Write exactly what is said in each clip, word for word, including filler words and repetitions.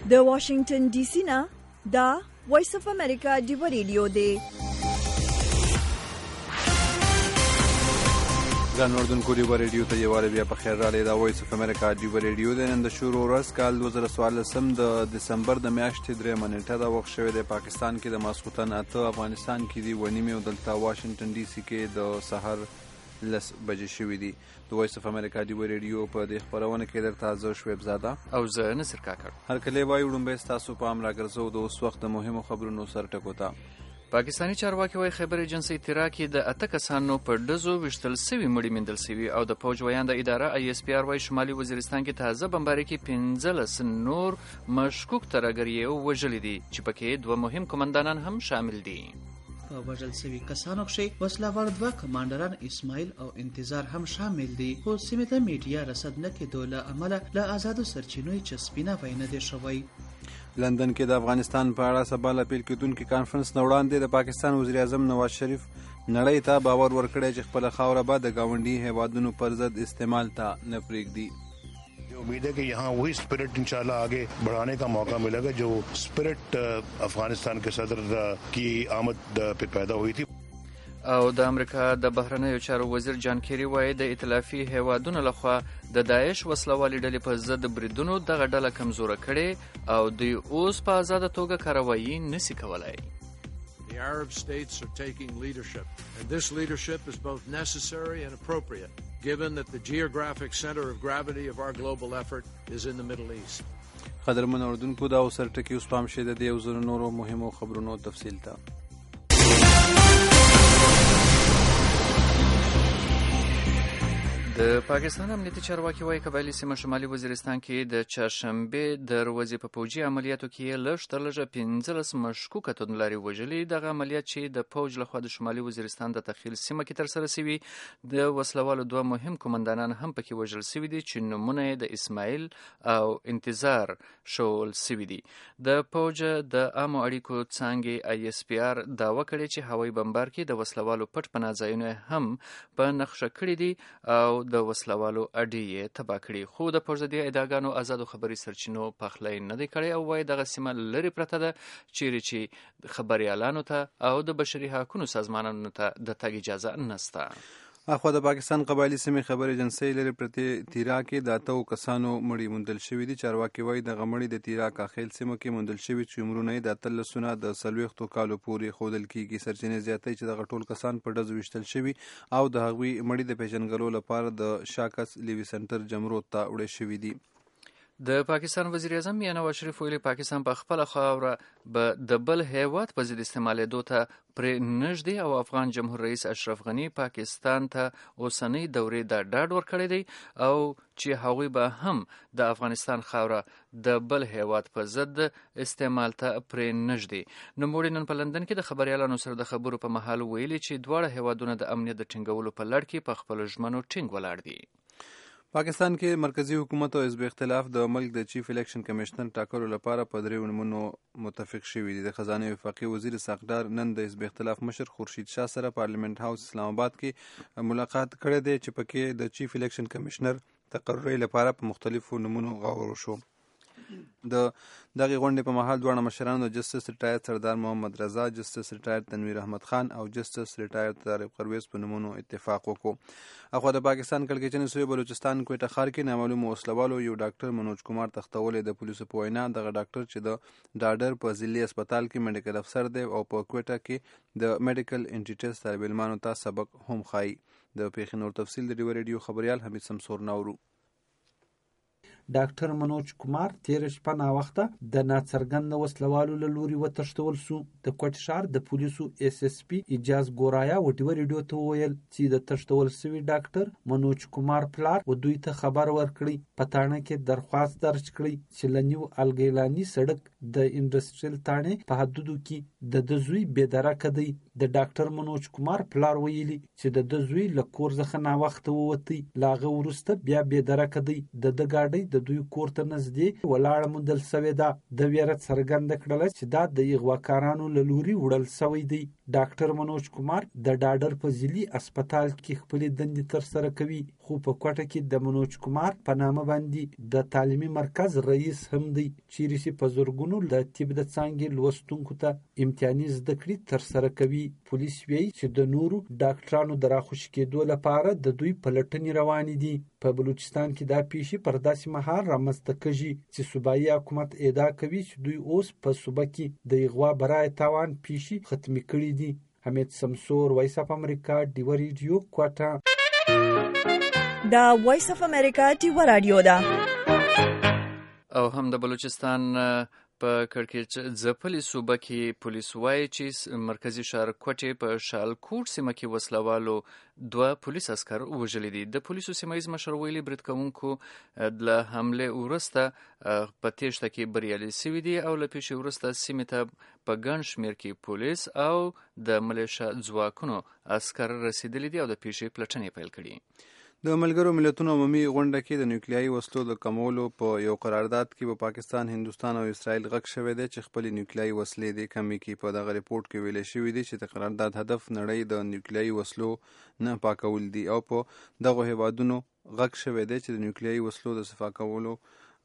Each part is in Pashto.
د واشنگټن ډي سي نه دا وایس اف امریکا دیو ریډیو دی. ګران اردوونکو دیو ریډیو ته یووارې بیا په خیر راغلی. دا وایس اف امریکا دیو ریډیو دی. نن د شروع ورځ کال دوه زره څوارلسم د دسمبر د میاشتې درېیمه نیټه ده. وخت شوی دی پاکستان کې د ماسخوتن اته، افغانستان کې دی اوه نیمې او دلته واشنګټن ډي سي کې د سحر لس بجې شوي دي. د وایس اف امریکا دیو ریډیو په دې خپرونه کې درته زه شعیب زاده او زه نصر کاکړ. هر کلی وایي وړومبی ستاسو پام راګرځو د اوس وخت د مهمو خبرونو سر ټکو ته. پاکستاني چارواکي وایي خیبر ایجنسي اطلاع کې د اته کسانو په ډزو ویشتل سوي مړي موندل سوي او د پوج ویانده اداره آی اس پی آر وایي شمالي وزیرستان کې تازه بمباري کې پنځلس نور مشکوک ترهګر یې وژلي دي چې پکې دوه مهم قمندانان هم شامل دي. په وژل سوي کسانو کښې وسلهوال دوه کمانډران اسماعیل او انتظار هم شامل دي، خو سیمې ته میډیا رسد نه کېدو له امله له آزادو سرچینو یې چسپینه وی نه دی شوی. لندن کې د افغانستان په اړه سبا له پیل کېدونکي کانفرنس نه وړاندې د پاکستان وزیر اعظم نواز شریف نړۍ ته باور ورکړی چې خپله خاوره به د ګاونډي هیوادونو پر ضد استعمال ته نه پرېږدي. उम्मीद है कि यहाँ वही स्पिरिट इंशाल्लाह आगे बढ़ाने का मौका मिलेगा जो स्पिरिट अफगानिस्तान के सदर की आमद पे पैदा हुई थी. او د امریکا د بهرنیو چارو وزیر جان کیری وایي د ائتلافي هیوادونو لخوا د داعش وسلوالې ډلې په ضد بریدونو دغه ډله کمزوره کړې او دوی اوس په آزاده توګه کاروایي نشي کولای. The Arab states are taking leadership, and this leadership is both necessary and appropriate, given that the geographic center of gravity of our global effort is in the Middle East. قدرمن اردوونکو دا اوس ټکی اوس پام شه د دې او زرو نورو مهمو خبرونو تفصیل ته. د پاکستان امنیتي چارواکي وایي قبایلي سیمه شمالي وزیرستان کې د چهارشنبې د ورځې په پوجي عملیاتو کې لږ تر لږه پنځلس مشکوکه توندلاري وژلي. دغه عملیات چې د پوج لخوا د شمالي وزیرستان د تخیل سیمه کې ترسره سوي، د وسلوالو دوه مهم قمندانان هم پکې وژل سوي دي چې نومونه یې د اسماعیل او انتظار شول سوي دي. د پوج د عامو اړیکو څانګې آی اس پی آر دعوه کړې چې هوایي بمبار کې د وسلوالو پټ پناه ځایونه هم په نقشه کړي دي او د وسلوالو اډې یې تباه کړي، خو د پوځ د دې ادعاګانو آزادو خبري سرچینو پخلی نه دی کړی او وایي دغه سیمه لرې پرته ده چیرې چې خبریالانو ته او د بشري حقونو سازمانونو ته د تګ اجازه نسته. اخوا د پاکستان قبایلي سیمې خبر ایجنسۍ لرې پرتې تیرا کې د اتو کسانو مړي موندل شوي دي. چارواکي وایي دغه مړي د تیرا کاخیل سیمه کې موندل شوي چې عمرونه یې د اتلسونه د څلوېښتو کالو پورې ښودل کېږي. سرچینې زیاتوي چې دغه ټول کسان په ډزو ویشتل شوي او د هغوی مړي د پیژنګلو لپاره د شاکس لیوي سنټر جمرود ته وړي شوي دي. د پاکستان وزیر اعظم میاں نواز شریف ویلي پاکستان په خپله خاوره به د بل هیواد په ضد استعمالېدو ته پرې نږدې او افغان جمهور رئیس اشرف غني پاکستان ته اوسنۍ دورې دا ډاډ ورکړی دی او چې هغوی به هم د افغانستان خاوره د بل هیواد په ضد استعمال ته پرې نږدې. نوموړي نن په لندن کې د خبریالانو سره د خبرو په مهال ویلي چې دواړه هیوادونه د امنیت د ټینګولو په لړ کې په خپلو ژمنو ټینګ ولاړ دي. پاکستان کې مرکزی حکومت او حزب اختلاف د ملک د چیف الیکشن کمیشنر ټاکلو لپاره په دریو نومونو متفق شوي دي. د خزانه وفاقي وزیر ساقدار نن د حزب اختلاف مشر خورشید شاه سره پارلیمنت هاوس اسلام آباد کې ملاقات کړی دی چې پکې د چیف الیکشن کمیشنر تقرری لپاره په مختلفو نومونو غور وشو. د دغه غونډې په مهال دواړه مشرانو د جسټس ریټایر سردار محمد رضا، جسټس ریټایر تنویر احمد خان او جسټس ریټایر طارق پرویز په نومونو اتفاق وکړو. اخوا د پاکستان کړکېچنې سوی بلوچستان کوټه ښار کې نامعلومو وسلوالو یو ډاکټر منوج کمار تختولی. د پولیسو په وینا دغه ډاکټر چې د ډاډر په ضلعي هسپتال کې میډیکل افسر دی او په کوټه کې د میډیکل انټیټس طالب علمانو ته سبق هم ښایي. د پیښې نور تفصیل د ډیو ریډیو خبریال حمید سمسور ناورو. ډاکټر منوج کمار تیره شپه ناوخته د ناڅرګنده وسلوالو له لوري وتښتول سو. د کوټ ښار د پولیسو ایس ایس پي اجاز ګورایا و ډیو ریډیو ته وویل چې د تښتول سوي ډاکټر منوج کمار پلار و دوی ته خبر ورکړی په تاڼه کې درخواست درج کړی چې له نیو الګیلاني سړک د انډسټریل تاڼې په حدودو کې د د زوی بېدرکه دی. د ډاکټر منوج کمار پلار ویلي چې د د زوی له کور څخه ناوخته ووتی، له هغه وروسته بیا بېدرکه دی. د د ګاډۍ د دوی کور ته نږدې ولاړه موندل سوې ده. د ویره څرګنده کړله چې دا د اغواکارانو له لوري وړل سوی دی. ډاکټر منوج کمار د ډاډر په ضلعي هسپتال کې خپلې دندې ترسره کوي، خو په کوټه کې د منوج کمار په نامه باندې د تعلیمي مرکز رئیس هم دی، چیرې چې په زرګونو د طب د څانګې لوستونکو ته امتیازي زده کړې ترسره کوي. پولیس وایي چې د نورو ډاکټرانو د راخوشي کېدو لپاره د دوی پلټنې روانې دي. په بلوچستان کې دا پیښې پر داسې مهال رامنځته کېږي چې صوبایي حکومت ادعا کوي چې دوی اوس په صوبه کې د اغوا برای تاوان پیښې ختمې کړي دي. حمید سمسور، وایس اف امریکا، ډیوه ریډیو، کوټه. دا وایس اف امریکا ډیوه رادیو ده. او هم د بلوچستان په کړکېچ ځپلې صوبه کې پولیس وایي چې مرکزي ښار کوټې په شالکوټ سیمه کې وسلوالو دوه پولیس عسکر وژلي دي. د پولیسو سیمه ییز مشر ویلي برید کوونکو له حملې وروسته په تېښته کې بریالي سوي دي او له پیښې وروسته سیمې ته په ګڼ شمېر کې پولیس او د ملیشه ځواکونو عسکر رسېدلي دي او د پیښې پلټنې پیل کړي. د ملګرو ملتونو عمومي غونډه کې د نیوکلیایي وسلو د کمولو په یو قرارداد کې په پاکستان، هندوستان او اسرائیل غږ شوی دی چې خپلې نیوکلیایي وسلې دې کمې کړي. په دغه ریپورټ کې ویل شوي دي چې د قرارداد هدف نړۍ د نیوکلیایي وسلو نه پاکول دي او په دغو هیوادونو غږ شوی دی چې د نیوکلیایي وسلو د صفا کولو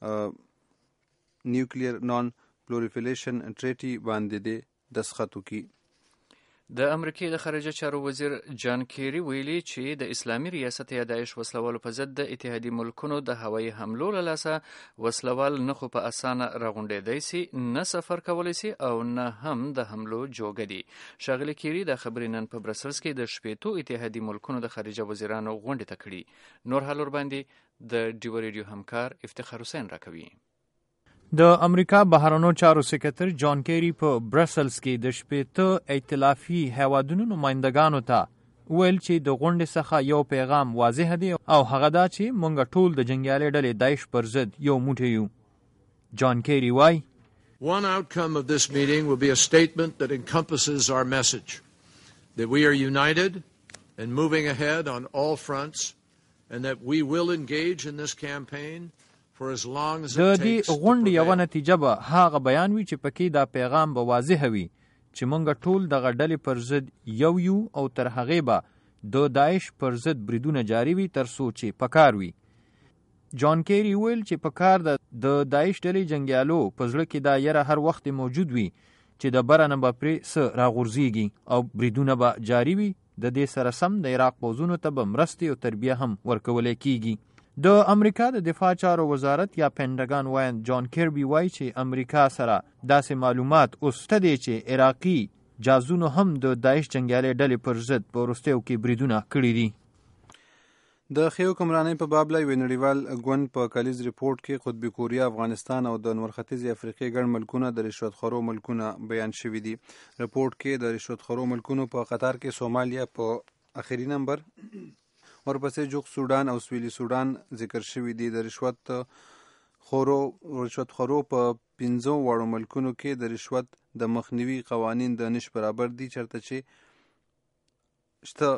نیوکلیر نان پلوریفیلیشن ټریټي باندې دې دستخط وکړي. د امریکې د خارجه چارو وزیر جان کیری ویلي چې د اسلامي ریاست یا داعش وسلوالو په ضد د اتحادي ملکونو د هوایي حملو له لاسه وسلوال نه خو په اسانه راغونډېدی سي، نه سفر کولی سي او نه هم د حملو جوګه دي. ښاغلي کیری دا خبرې نن په برسلز کې د شپېتو اتحادي ملکونو د خارجه وزیرانو غونډې ته کړي. نور حال ورباندې د ډیوه ریډیو همکار افتخار حسین راکوي. د امریکا بهرنیو چارو سکرتر جان کیری په برسلز کې د شپېته ائتلافي هیوادونو نمایندګانو ته ویل چې د غونډې څخه یو پیغام واضح دی او هغه دا چې موږ ټول د جنګیالي ډلې داعش پر ضد یو موټی یو. جان کیری وایي One outcome of this meeting will be a statement that encompasses our message that we are united and moving ahead on all fronts and that we will engage in this campaign د دې غونډې یوه نتیجه به هغه بیان وي چې پکې دا پیغام به واضح وي چې موږ ټول دغه ډلې پر ضد یو یو او تر هغې به د داعش پر ضد بریدونه جاري وي تر څو چې پکار وي. جان کیری ویل چې پکار د داعش ډلې جنګیالو په زړه کې دا یره هر وخت موجود وي چې د بره نه به پرې څه راغورځېږي او بریدونه به جاري وي. د دې سره سم د عراق پوځونو ته به مرستې او تربیه هم ورکولی کیږي. د امریکا د دفاع چارو وزارت یا پینټاګان وایند جان کیربي وایي چې امریکا سره داسې معلومات اوس شته دي چې عراقي جاسوسانو هم د داعش جنګیالي ډلې پر ضد په وروستیو کې بریدونه کړي دي. د ښې حکمرانۍ په باب لا یوې نړیوال ګوند په کلیز ریپورټ کې قطبي کوریا، افغانستان او د نور ختیځې افریقې ګڼ ملکونه د رشوت خورو ملکونه بیان شوي دي. ریپورټ کې د رشوت خورو ملکونو په قطار کې سومالیا په اخري نمبر، ورپسې جوخ سودان او سویلي سودان ذکر شوي دي. د رشوت خورو رشوت خورو په پنځو واړو ملکونو کې د رشوت د مخنیوي قوانین د نش برابر دي چرته چې شته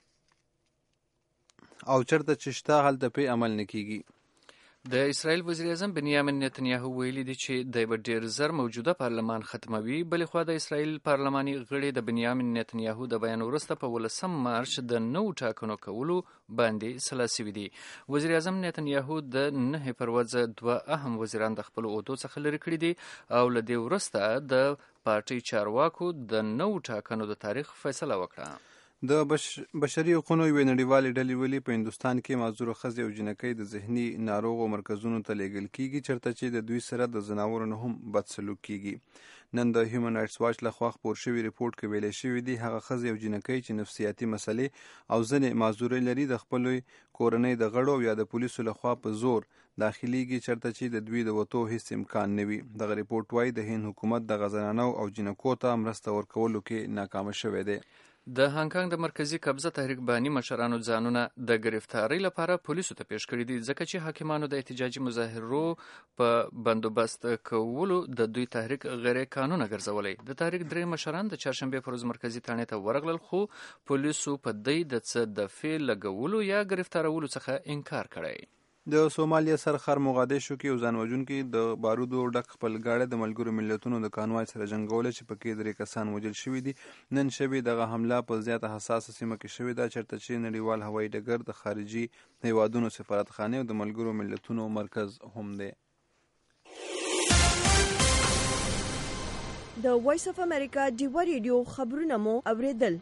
او چرته چې شته هلته پې عمل نه کیږي. د اسرائیل وزیر اعظم بنیامین نتنیاهو ویلي دي چې دی به ډېر زر موجوده پارلمان ختموي. بلې خوا د اسرائیل پارلماني غړي د بنیامین نتنیاهو د بیان وروسته په ولسم مارچ د نوو ټاکنو کولو باندې سلا سوي دي. وزیر اعظم نتنیاهو د نهې پروازه دوه اهم وزیران د خپلو عهدو څخه لرې کړي دي او له دې وروسته د پارټۍ چارواکو د نوو ټاکنو د تاریخ فیصله وکړه. د بش بشري حقوقو یوې نړیوالې ډلې ویلي په هندوستان کې معذوره ښځې او جنکۍ د ذهني ناروغو مرکزونو ته لیږل کیږي چرته چې د دوی سره د ځناورو نه هم بد سلوک کیږي. نن د هیومن رایټس واچ لخوا خپور شوي ریپورټ کې ویلی شوي دي هغه ښځې او جنکۍ چې نفسیاتي مسلې او ځینې معذورۍ لري د خپلې کورنۍ د غړو یا د پولیسو لخوا په زور داخليږي چرته چې د دوی د وتو هیڅ امکان نه وي. دغه ریپورټ وایي د هند حکومت د غزنانو او جنکو ته مرسته ورکولو کې ناکامه شوی دی. د هانګکانګ د مرکزی قبضه تحریک بانی مشرانو ځانونه د گرفتاری لپاره پولیسو ته پیش کړي دي ځکه چې حاکمانو د احتجاجي مظاهرو په بندوبست کولو د دوی تحریک غیر قانوني ګرځولای. د تحریک درې مشران د چهارشنبه پر ورځ مرکزی تانې ته ورغلل خو پولیسو په دې د څه د فعل لګولو یا گرفتارولو څخه انکار کړی. د سومالیا سرخر موغادیشو کې یو ځانوژونکي د بارودو ډک خپل ګاډی د ملګرو ملتونو د کانوای سره جنګوله چې پکې درې کسان وژل شوي دي. نن شبې دغه حمله په زیاته حساسه سیمه کې شوې ده چېرته چې نړیوال هوایي ډګر د خارجي هیوادونو سفارتخانې او د ملګرو ملتونو مرکز هم دی. د وایس اف امریکا ډیوا ریډیو خبرونه مو اوریدل.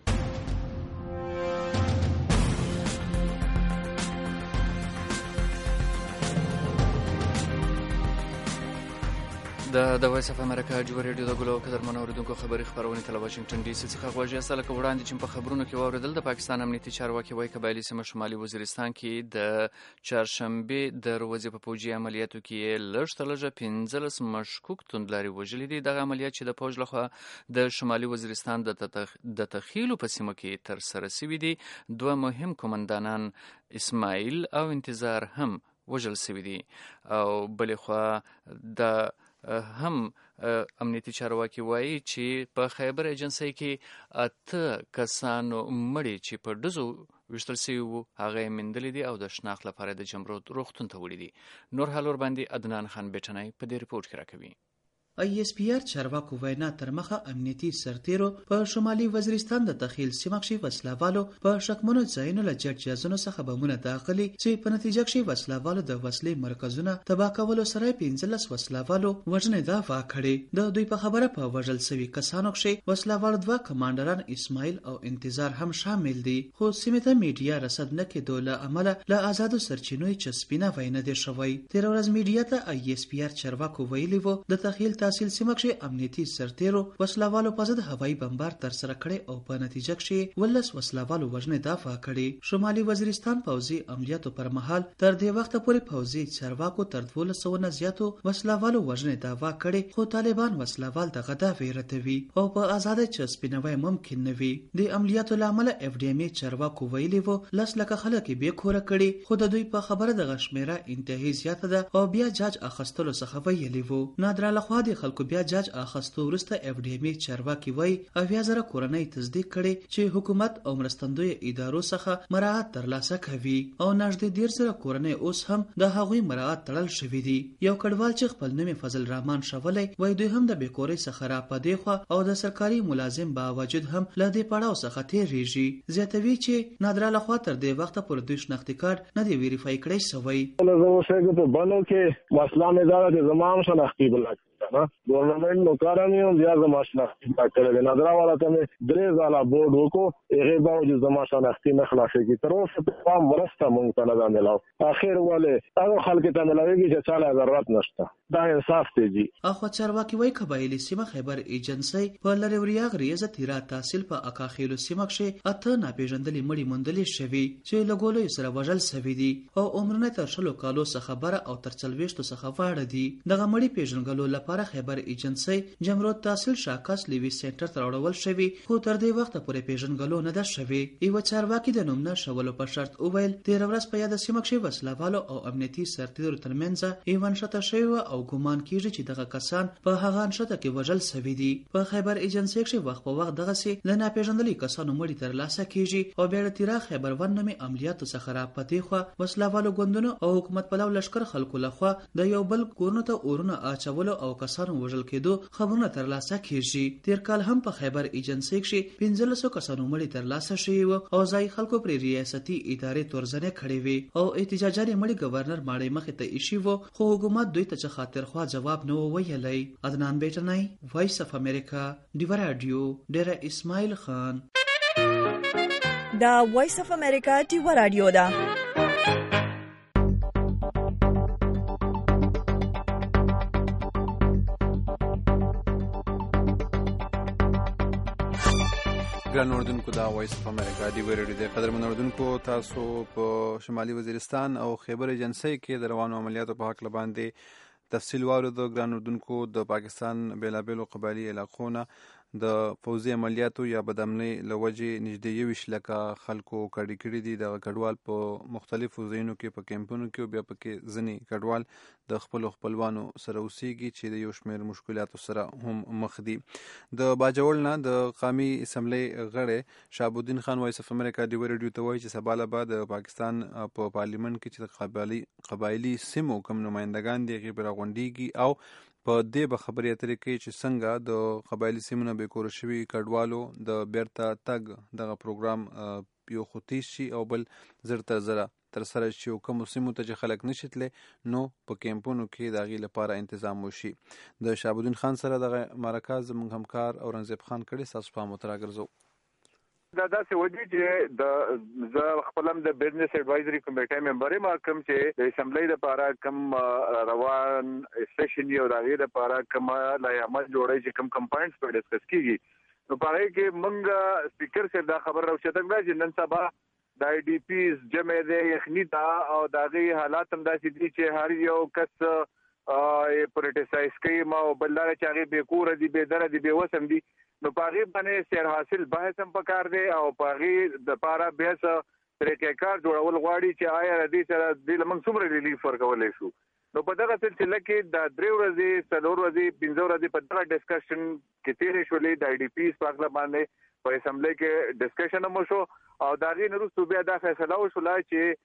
د د وایس اف امریکا ډیوا ریډیو د ګلو قدرمنو اوریدونکو خبري خبرونه تل واشنگټن ډي سي څخه غواړي اصله کې وړاندې چې په خبرونو کې واوریدل د پاکستان امنیتي چارواکي وایي قبایلی سیمه شمالي وزیرستان کې د چهارشنبه د ورځې په پوجي عملیاتو کې لږ تر لږه پنځلس مشکوک توندلاري وژلي دي. دغه عملیات چې د پوج لخوا د شمالي وزیرستان د تخ... د تخیلو په سیمه کې تر سره شوي دي. دوه مهم قومندانان اسماعیل او انتظار هم وژل شوي دي او بلې خوا د هم امنیتي چارواکي وایي چې په خیبر ایجنسۍ کې اته کسانو مړي چې په ډزو ویشتل شوي وو هغه یې موندلي دي او د شناخت لپاره د جمرود روغتون ته وړي دي. نور حال ورباندې عدنان خان بیټنی په دې ریپورټ کې راکوي. ای اس پی آر چارواکو وینا تر مخه امنیتي سرتیرو په شمالي وزیرستان د تخیل سیمه کې وسلوالو په شکمنو ځایونو له جټ جازونو څخه بمونه داخلي چې په نتیجه کې وسلوالو د وسلې مرکزونه تباه کولو سره پنځلس وسلوالو وژنې دافع کړي. د دوی په خبره په وژل شوي کسانو کې وسلوالو دوه کمانډران اسماعیل او انتظار هم شامل دي. خو سیمه ته میډیا رصد نه کېدو له امله له آزادو سرچینو چسپینه وینه دي شوی. تیر ورځ میډیا ته ای اس پی آر چارواکو ویلي وو د تخیل تحصیل سیمه کې امنیتي سرتیرو وسلوالو په ضد هوایي بمبار تر سره کړي او په نتیجه کې ولس وسلوالو وژنې دافع کړي. شمالي وزیرستان پوځي عملیاتو پر مهال تر دې وخت پورې پوځي چارواکو تر دولس سوه نه زیاتو وسلوالو وژنې دافع کړي خو طالبان وسلوال دغه دعوې ردوي او په آزاده چسپینوي ممکن نه وي. د عملیاتو له امله اف ډي ام ای چارواکو ویلي وو لس لکه خلک بې کوره کړي خو د دوی په خبره دغه شمیره انتهایی زیاته ده او بیا جاج اخیستلو څخه ویلي وو. نادرا لخوا د خلکو بیا جاج اخستو وروسته اف ډي ام ای چارواکي وایي اویا زره کورنۍ تصدیق کړي چې حکومت او مرستندوی ادارو څخه مراعات ترلاسه کوي او نږدې ډیر زره کورنۍ اوس هم د هغوی مراعات تړل شوي دي. یو کډوال چې خپل نوم فضل رحمان شولی وایي دوی هم د بیکورۍ څخه را پدې خوا او د سرکاري ملازم باوجود هم له دې پړاو څخه تېرېږي. زیاتوي چې نادرا لخوا تر دې وخته پورې دوی شناختي کارت نه دی ویریفای کړی شوی. زه اوسېږم په بنو کې مسله مې دا ده چې زما هم شناختي بلاک گورنمنٹ نوکاران یم بیا زما شناختي کړی دی. نادرا والا ته مې درې ځله بورډ وکړو هغې باوجود زما شناختي نه خلاصېږي. تر اوسه پخوا مرسته مونږ ته نه ده میلاو. اخر ولې هغو خلکو ته میلاوېږي چې چا له ضرورت نشته. دا انصاف دی جي. اخوا چارواکي وایي قبایلي سیمه خیبر ایجنسۍ په لرې وریاغ ریاضه تیرا تحصیل په اکاخیلو سیمه کې اته ناپېژندلي مړي موندلې شوي چې له ګولیو سره وژل شوي دي او عمرونه تر شلو کالو څخه بره او تر څلوېښتو څخه واړه دي. دغه مړي پېژنګلو لپاره خیبر ایجنسۍ جمرود تحصیل شاکاس لیوی سنټر ته راوړل شوی خو تر دې وخته پورې پیژنګلو نه ده شوی. یو چارواکي د نوم نه شولو په شرط وویل تیر ورځ په یاد سیمه کې وسلوالو او امنیتي سرتیرو ترمنځ یو انشته شوی او ګومان کیږي چې دغه کسان په هغه انشته کې وژل شوي دي. په خیبر ایجنسۍ کې وخت په وخت دغه سي له ناپېژندلي کسانو مړي ترلاسه کیږي او بیا د تیرا خیبر ون نومي عملیاتو څخه را پدې خو وسلوالو ګوندونو او حکومت پلو لشکر خلکو لخوا د یو بل کورونو ته اورونه اچولو او کسانو وژل کېدو خبرونه ترلاسه کیږي. تیر کال هم په خیبر ایجنسۍ کې پنځلس کسانو مړي ترلاسه شوي وو او ځای خلکو پر ریاستي ادارې تورزنې کړې وي او احتجاجات مړي گورنر ماړی مخې ته ایشي وو خو حکومت دوی ته څه خاطر خوا جواب نه ویلی. عدنان بیټنی وایس اف امریکا ډیوا رادیو ډیره اسماعیل خان. دا وایس اف امریکا ډیوا رادیو ده. ګران اوردونکو دا وایس اف امریکا ډیوا ریډیو دی. قدرمن اوردونکو تاسو په شمالي وزیرستان او خیبر ایجنسۍ کې د روانو عملیاتو په هکله باندې تفصیل واورېدو. ګران اوردونکو د پاکستان بیلابیلو قبایلي علاقو نه د پوځي عملیاتو یا بدامنۍ له وجې نږدې یویشت لکه خلکو کډې کړي دي. دغه کډوال په مختلفو ځایونو کې په کیمپونو کې او بیا پکې ځینې کډوال د خپلو خپلوانو سره اوسېږي چې د یو شمېر مشکلاتو سره هم مخ دي. د باجوړ نه د قومي اسمبلی غړی شهاب الدین خان وایس اف امریکا ډیو ریډیو ته وایي چې سبا له بعد د پاکستان په پارلیمنت کې چې د قبایلي قبایلي سیمو کوم نمایندګان دي هغې به راغونډېږي او په دې به خبرې اترې کوي چې څنګه د قبایلي سیمو نه بېکوره شوي کډوالو د بیرته تګ دغه پروګرام یو خو تیز شي او بل زر تر زره تر سره شي او کومو سیمو ته چې خلک نشي تللی نو په کیمپونو کې د هغې لپاره انتظام وشي. د شهاب الدین خان سره دغه مرکه زموږ همکار اورنګزیب خان کړی. ستاسو پام ورته راګرځو. دا داسې ودی چې د زه خپل هم د بزنس اډوایزري کمیټې ممبر یم کوم چې د اسمبلی لپاره کوم روان سیشن یو د هغې لپاره کوم لایحه جوړوي چې کوم کوم پوینټس په ډسکس کېږي. نو په هغې کې موږ سپیکر صاحب دا خبر راوچته کړه چې نن سبا د آی ډي پیز جمع دی یخني ده او د هغې حالات هم داسې دي چې هر یو کس پولیټیسایز کوي ما او بل دا چې هغې بېکوره دي بېدره دي بېوس هم دي. نو په هغې باندې سیر حاصل بحث هم پکار دی او په هغې دپاره بیا څه طریقې کار جوړول غواړي چې آیا د دې سره دې له موږ څومره ریلیف ورکولی شو. نو په دغه سلسله کې د درې ورځې څلور ورځې پنځه ورځې په دغه ډسکشن کې تېرې شولې د آی ډي پیز په هکله باندې په اسمبلی کې ډسکشن هم وشو او د هغې نه وروستو بیا دا فیصله وشوله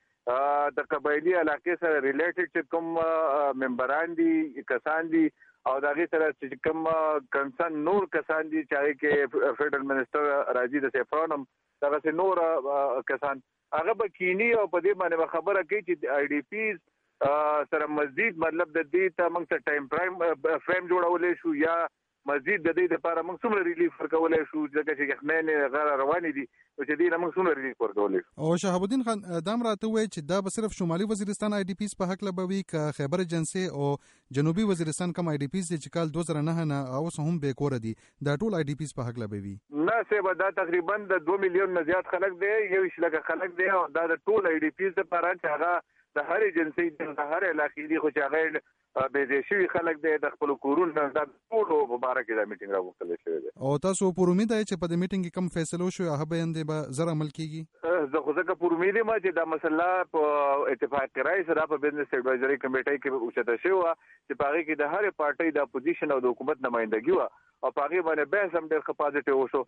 چې د قبایلي علاقې سره ریلیټډ چې کوم ممبران دي کسان دي او د هغې سره چې کوم کنسرن نور کسان دي چې هغې کې فیډرل منسټر راځي د سیفران هم دغسې نور کسان هغه به کینی او په دې باندې به خبره کوي چې آی ډي پیز سره مزید مطلب د دې ته موږ څه ټایم پرایم فریم جوړولی شو یا مزید د دې لپاره موږ څومره ریلیف ورکولی شو ځکه چې یخنۍ غیر روانې دي نو چې دې نه موږ څومره ریلیف ورکولی شو. او شهاب الدین خان دا هم راته ووایي چې دا به صرف شمالي وزیرستان آی ډي پیز په هکله به وي که خیبر ایجنسۍ او جنوبي وزیرستان کوم آی ډي پیز دی چې کال دوه زره نهه نه اوس هم بېکوره دي دا ټول آی ډي پیز په هکله به وي؟ نه صاحبه دا تقریبا د دوه میلیون نه زیات خلک دی یویشت لکه خلک دی او دا د ټول آی ډي پیز دپاره چې هغه د هر ایجنسۍ د هر علاقې دي خو چې هغه بېځای شوي خلک دی د خپلو کورونو نه دا ټولو په باره کې دا میټینګ راغوښتلی شوی دی. او تاسو پر امید دی چې په دې میټینګ کې کوم فیصله وشوي هغه بیاندې به زر عمل کېږي؟ زه خو ځکه پر امید یم چې دا مسله په اتفاق رایې سره په بزنس اډوایزري کمیټۍ کې اوچته شوې وه چې په هغې کې د هرې پارټۍ د اپوزیشن او د حکومت نمایندګي وه او په هغې باندې بحث هم ډېر ښه پازیټیو وشو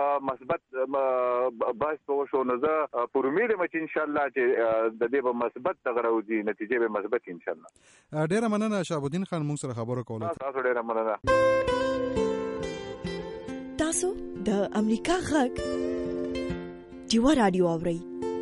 مثبت بحث به وشو. نو زه پر امید یم چې انشاءالله چې د دې به مثبت دغه راوځي نتیجې به مثبت انشاءالله. ډېره مننه شهاب الدین خان موږ سره خبرو کوله. تاسو ډېره مننه. تاسو د امریکا غږ ډیوه رادیو اورئ.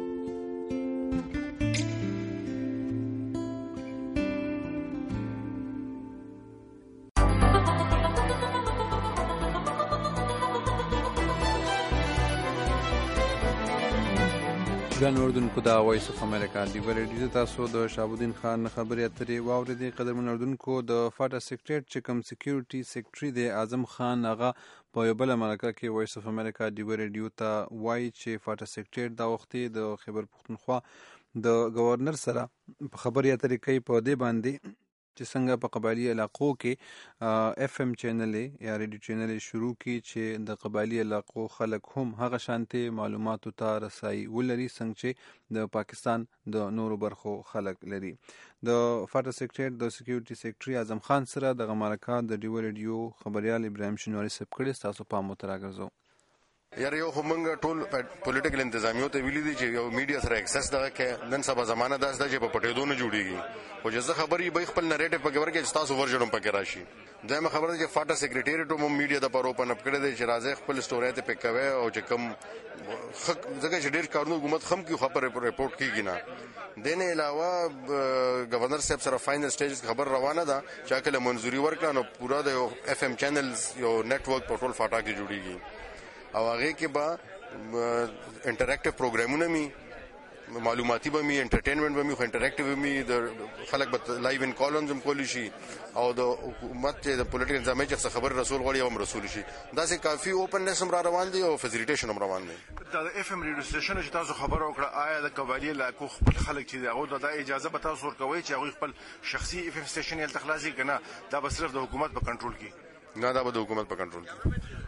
ګران اردوونکو دا وایس اف امریکا ډیوه ریډیو تاسو د شهاب الدین خان خبرې اترې واورېدې. قدرمن اردوونکو د فاټا سیکریټ چې کوم سیکیورټي سیکرټري دی اعظم خان هغه په یو بله مرکه کې وایس اف امریکا ډیوه ریډیو ته وایي چې فاټا سیکریټ دا وختې د خیبر پښتونخوا د گورنر سره په خبرې اترې کوي په دې باندې چې څنګه په قبایلي علاقو کې اف ام چینلې یا ریډیو چینلې شروع کړي چې د قبایلي علاقو خلک هم هغه شانتې معلوماتو ته رسایي ولري څنګه چې د پاکستان د نورو برخو خلک لري. د فاټا سیکریټ د سیکیورټي سیکرټري اعظم خان سره دغه مرکه د ډیوه ریډیو خبریال ابراهیم شینواري صاحب کړی. ستاسو پام ورته راګرځو. یار یو خو موږ ټول پولیټیکل انتظامیو ته ویلي دي چې یو میډیا سره اکسس دغه کې نن سبا زمانه داسې ده چې په پټېدو نه جوړېږي خو چې زه خبرې به خپل نریټیو پکې ورکړې چې ستاسو ورژن هم پکې راشي. دویمه خبره ده چې فاټا سیکریټریټ هم میډیا دپاره اوپن اپ کړی دی چې راځئ خپل سټورۍ ته پک کوئ او چې کوم ځکه چې ډېر کارونه حکومت هم کوي خو په رپورټ کېږي نه. دې نه علاوه گورنر صاحب سره فاینل سټیج خبر روانه ده چې کله منظوري ورکړه نو پورا د یو اف ام چینلز یو نیټورک په ټول فاټا کې جوړېږي او هغې کې به انټراکټیو پروګرامونه می معلوماتي به می انټرټینمنټ به می خو انټراکټیو به می د خلک به لایو ان کالونز هم کولی شي او د حکومت چې د پولیټیکل انتظامیه چې څه خبر رسول غواړي هم رسول شي. داسې کافي اوپننس هم را روان دی او فیسیلیټیشن هم روان دی. د اف ام ریډیو سټیشن چې تاسو خبر وکړه آیا د قبایلي علاقو خپل خلک چې هغه د اجازه به تاسو ورکوي چې هغه خپل شخصي اف ام سټیشن یې تخلاصي کنه دا به صرف د حکومت په کنټرول کې؟ نه دا به د حکومت په کنټرول کې.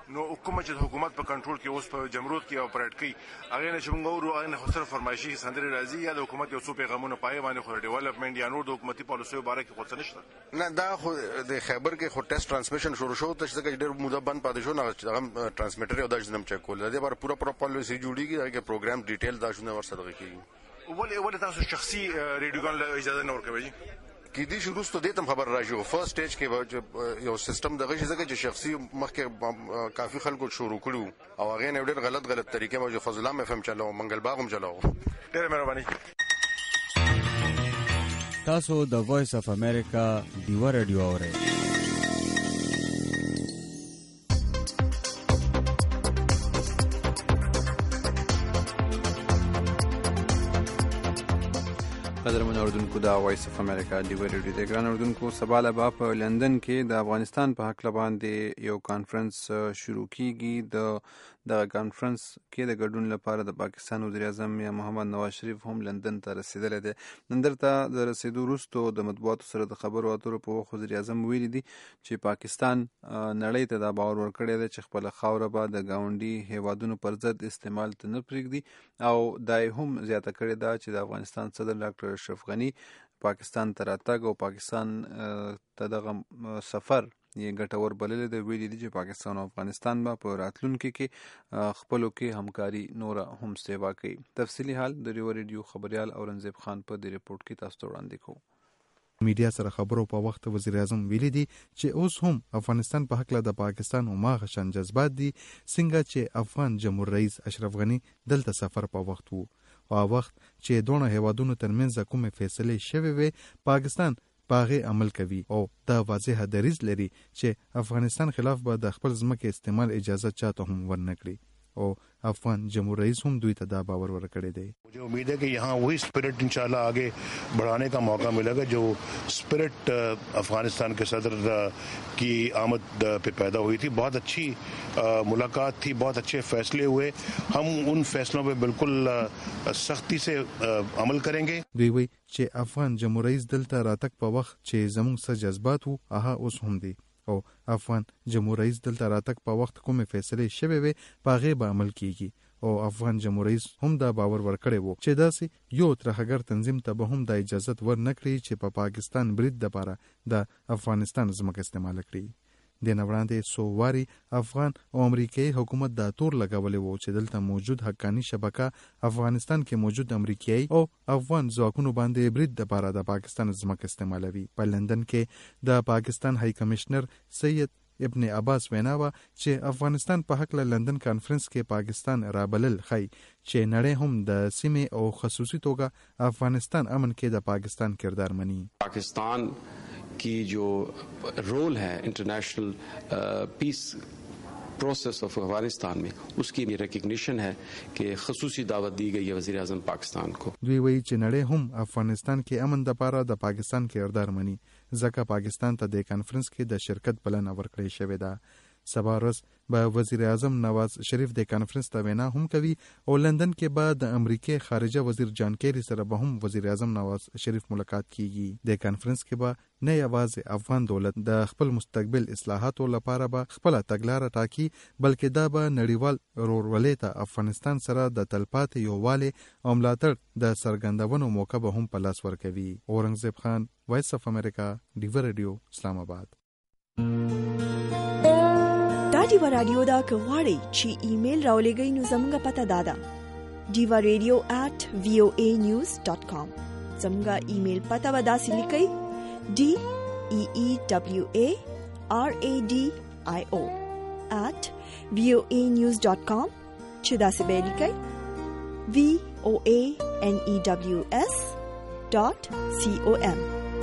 نو کوم چې حکومت په کنټرول کې اوس په جمهوریت کې او پرټ کې هغه نه چې موږ ورو هغه نه خسر فرمایشي سندري راځي یا د حکومت یو څو پیغامونه پای باندې خو ډیولپمنٹ یا نور د حکومتي پالیسیو باره کې خو څه نشته نه دا خو د خیبر کې خو ټیسټ ترانسمیشن شروع شو ته چې ډېر موده بند پاتې شو نه هغه ترانسمیټر یو د جنم چک کول دا بار پورا پورا پالیسی جوړیږي هغه پروګرام ډیټیل دا شونه ورسره کیږي ولې ولې تاسو شخصي ریډیوګان له اجازه نه ورکوي کې دي شروع ته دې تم خبر راځي فرست سټیج کې یو سیستم دغه شي چې شخصي مخکې کافي خلکو شروع کړو او هغه نه ډېر غلط غلط طریقې مو فضل الله اف ام چلاو منګل باغ هم چلاو ډېر مهرباني تاسو د وایس اف امریکا دیو رادیو اورئ قدرمن اوردونکو دا وایس اف امریکا دی ریډیو د ګران اوردونکو سباله با په لندن کې د افغانستان په حق باندې یو کانفرنس شروع کیږي د د کانفرنس کې د ګډون لپاره د پاکستان وزیر اعظم یا محمد نواز شریف هم لندن ته رسیدلی دی. لندن ته د رسیدو وروسته د مطبوعاتو سره د خبرو اترو په وخت وزیر اعظم ویلي دي چې پاکستان نړۍ ته دا باور ورکړی دی چې خپله خاوره به د ګاونډي هیوادونو پر ضد استعمال ته نه پرېږدي او دا یې هم زیاته کړې ده چې د افغانستان صدر ډاکټر اشرف غني پاکستان ته راتګ او پاکستان ته دغه سفر یې ګټور بللی دی. ویلي دي چې پاکستان او افغانستان به په راتلونکي کې خپلو کې همکاري نوره هم سیوا کوي. تفصیلي حال د ریو ریډیو خبریال اورنګزیب خان په دې رپورټ کې تاسو ته وړاندې کوو. میډیا سره خبرو په وخت وزیر اعظم ویلي دي چې اوس هم افغانستان په حق له د پاکستان او ماغه شان جذبات دي څنګه چې افغان جمهور رئیس اشرف غني دلته سفر په وخت وو او وخت چې دونه هیوادونو ترمنځ کومې فیصلې شوې وي پاکستان باغې عمل کوي او دا واضح دریځ لري چې افغانستان خلاف به د خپل ځمکې استعمال اجازه چاته هم ورنکړي او افغان جمهور رئیس هم دوی ته دا باور ورکړی دی. मुझे उम्मीद है कि यहाँ वही स्पिरिट इंशाल्लाह आगे बढ़ाने का मौका मिलेगा जो स्पिरिट अफगानिस्तान के सदर की आमद पे पैदा हुई थी. बहुत अच्छी मुलाकात थी, बहुत अच्छे फैसले हुए. हम उन फैसलों पे बिल्कुल सख्ती से अमल करेंगे. دوی وی چې افغان جمهور رئیس دلته راتګ په وخت چې زموږ څه جذبات وو هغه اوس هم دي او افغان جمهور رئیس دلته راتګ په وخت کومې فیصلې شوې وي په هغې به عمل کیږي او افغان جمهور رئیس هم دا باور ورکړی وو چې داسې یو ترهګر تنظیم ته به هم دا اجازت ور نه کړي چې په پا پاکستان برید دپاره د افغانستان ځمکه استعمال کړي. د نه وړاندې څو واري افغان او امریکایي حکومت دا تور لګولی وو چې دلته موجود حقاني شبکه افغانستان کې موجود امریکایي او افغان ځواکونو باندې برید دپاره د پاکستان ځمکه استعمالوي. په لندن کې د پاکستان های کمشنر سید ابن عباس وینا وه چې افغانستان په حق له لندن کانفرنس کې پاکستان رابلل ښیي چې نړۍ هم د سیمې او خصوصي توګه افغانستان امن کې د پاکستان کردار مني. پاکستان کی جو رول ہے انٹرنیشنل پیس پروسیس آف افغانستان میں اس کی ریکگنیشن ہے کہ خصوصی دعوت دی گئی ہے وزیر اعظم پاکستان کو. دوی وایي چې نړۍ هم افغانستان کې امن دپاره د پاکستان کردار مني ځکه پاکستان ته د کانفرنس کې د شرکت بلنه ورکړې شوې ده. سبا ورځ به وزیر اعظم نواز شریف د کانفرنس ته وینا هم کوي او لندن کې به د امریکای خارجه وزیر جان کیری سره به هم وزیر اعظم نواز شریف ملاقات کیږي. د کانفرنس کې به نه یوازې افغان دولت د خپل مستقبل اصلاحاتو لپاره به خپله تګلاره ټاکي بلکې دا به نړیوال ورورولۍ ته افغانستان سره د تلپاتې یووالي او ملاتړ د څرګندونو موقع به هم په لاس ورکوي. اورنګزیب خان، وایس اف امریکا، ډیو ریډیو، اسلام آباد. دا ډیوا رادیو دا که غواړئ چې ایمیل راولېږئ نو زموږ پته دا ده ډیوا ریډیو ایٹ وی او ای نیوز ډاٹ کام. زموږ ایمیل پته به داسې لیکئ ډي ای ای ډبلیو ای آر ای ډي آی او ایٹ وی او ای نیوز ډاٹ کام چې داسې به یې لیکئ وی او ای این ای ډبلیو ایس ډاٹ سی او ایم.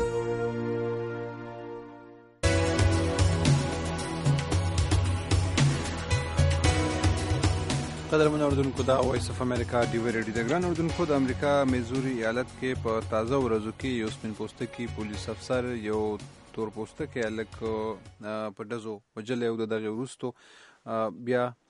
قدرمن اوردونکو دا وایس اف امریکا ډیو ریډیو د ګران اوردونکو د امریکا میزوري ایالت کې په تازه ورځو کې یو سپین پوستکي پولیس افسر یو تور پوستکی هلک په ډزو وژلی او د دغې وروستو بیا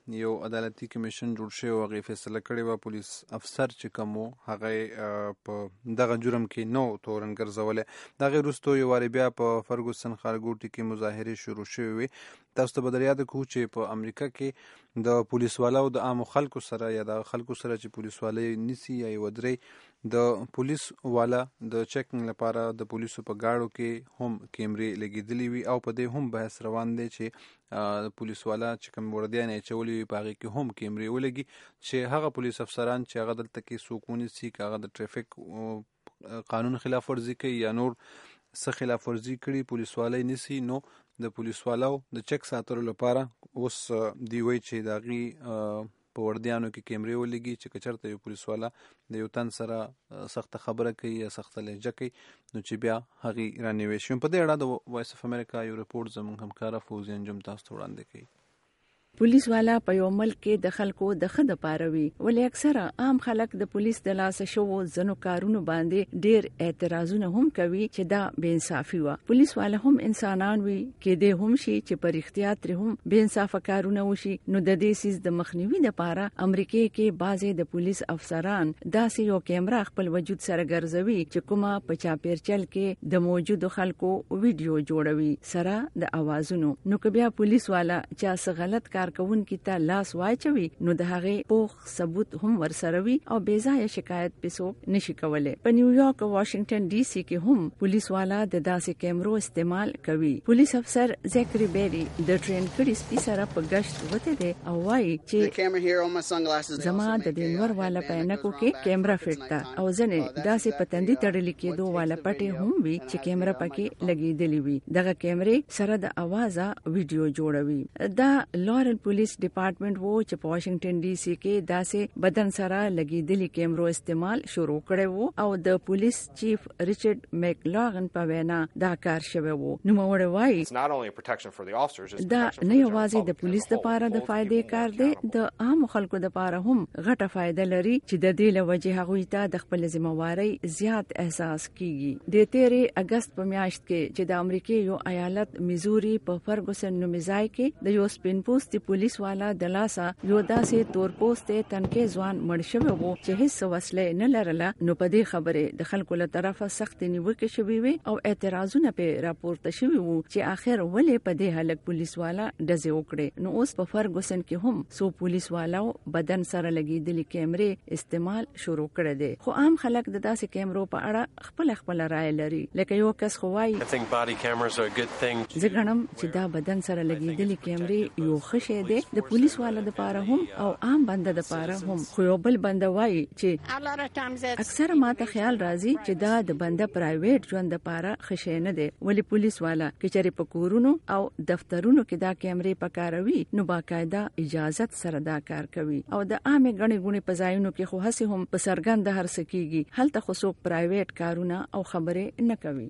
یو عدالتي کمیشن جوړ شوی او هغې فیصله کړې وه پولیس افسر چې کوم و هغه په دغه جرم کې نه و تورن ګرځولی. د هغې وروسته یو وارې بیا په فرګوسن ښارګوټي کې مظاهرې شروع شوې وې. تاسو ته به در یاده کړو چې په امریکا کې د پولیسوالو د عامو خلکو سره یا د خلکو سره چې پولیسوالۍ نیسي یا یې ودرې د پولیس والا د چیکنګ لپاره د پولیسو په ګاړو کې هم کیمرې لګېدلې وي او په دې هم بحث روان دی چې پولیس والا چې کوم وړدیان یې اچولي وي په هغې کې هم کیمرې ولګي چې هغه پولیس افسران چې هغه دلته کې څوک ونیسي که هغه د ټریفک قانون خلاف ورزي کوي یا نور څه خلاف ورزي کړي پولیسوالی نیسي نو د پولیسوالو د چک ساتلو لپاره اوس دوی وایي چې د هغې په وړدیانو کې کیمرې ولګي چې که چېرته یو پولیسوالا د یو تن سره سخته خبره کوي یا سخته لهجه کوي نو چې بیا هغې رانیوی شي. په دې اړه د وایس اف امریکا یو رپورټ زموږ همکاره فوزي انجم تاسو ته وړاندې کوي. پولیس والا په یو ملک کې د خلکو د ښه دپاره وي ولې اکثره عام خلک د پولیس د لاسه شوو ځینو کارونو باندې ډېر اعتراضونه هم کوي چې دا بې انصافي وه. پولیس والا هم انسانان وي کېدی هم شي چې په رښتیا ترې هم بې انصافه کارونه وشي نو د دې څیز د مخنیوي دپاره امریکې کې بعضې د پولیس افسران داسې یو کیمره خپل وجود سره ګرځوي چې کومه په چاپیرچل کې د موجودو خلکو ویډیو جوړوي سره د اوازونو نو که بیا پولیس والا چا څه غلط کار کوونکي ته لاس واچوي نو د هغې پوخ ثبوت هم ورسره وي او بې ځایه شکایت پې څوک نشي کولی. په نیویارک او واشنګټن ډي سي کې هم پولیس والا د داسې کیمرو استعمال کوي. پولیس افسر زیکري بیری د ټرین کړي سپي سره په ګشت وتی دی او وایي چې زما د دې نور والا په عینکو کې کیمره فټ ده او ځینې داسې په تندي تړلي کېدو والا پټې هم وي چې کیمره پکې لګېدلې وي. دغه کیمرې سره د اوازه ویډیو جوړوي. دا لورل پولیس ډپارټمنټ وو چې په واشنګټن ډي سي کې داسې بدن سره لګېدلي کیمرو استعمال شروع کړی وو او د پولیس چیف ریچارډ میکلاغن په وینا دا کار شوی وو. نوموړی وایي دا نه یوازې د پولیس دپاره د فایدې کار دی د عامو خلکو دپاره هم غټه فایده لري چې د دې له وجې هغوی ته د خپل ذمهوارۍ زیات احساس کیږي. د تیرې اګست په میاشت کې چې د امریکې یو ایالت میزوري په فرګوسن نومي ځای کې د یو سپین پوستي پولیس والا د لاسه یو داسې تور پوستې تنکې ځوان مړ شوی وو چې هیڅ وسلې نه لرله نو په دې خبرې د خلکو له طرفه سختې نیوکې شوې وې او اعتراضونه پې راپورته شوي وو چې آخر ولې په دې هلک پولیس والا ډزې وکړې. نو اوس په فرګوسن کې هم څو پولیس والاو بدن سره لګېدلې کیمرې استعمال شروع کړی دی خو عام خلک د داسې کیمرو په اړه خپله خپله رایه لري. لکه یو کس خو وایي زه ګڼم چې دا بدن سره لګېدلې کیمرې یو ښه شی دی د پولیس والا دپاره هم او عام بنده دپاره هم. خو یو بل بنده وایي چې اکثره ماته خیال راځي چې دا د بنده پرایویټ ژوند دپاره ښه شی نه دی ولې پولیس والا که چېرې په کورونو او دفترونو کې دا کیمرې پکاروي نو باقاعده اجازت سره دا کار کوي او د عامې ګڼې ګوڼې په ځایونو کې خو هسې هم په څرګنده هر څه کېږي هلته خو څوک پرایویټ کارونه او خبرې نه کوي.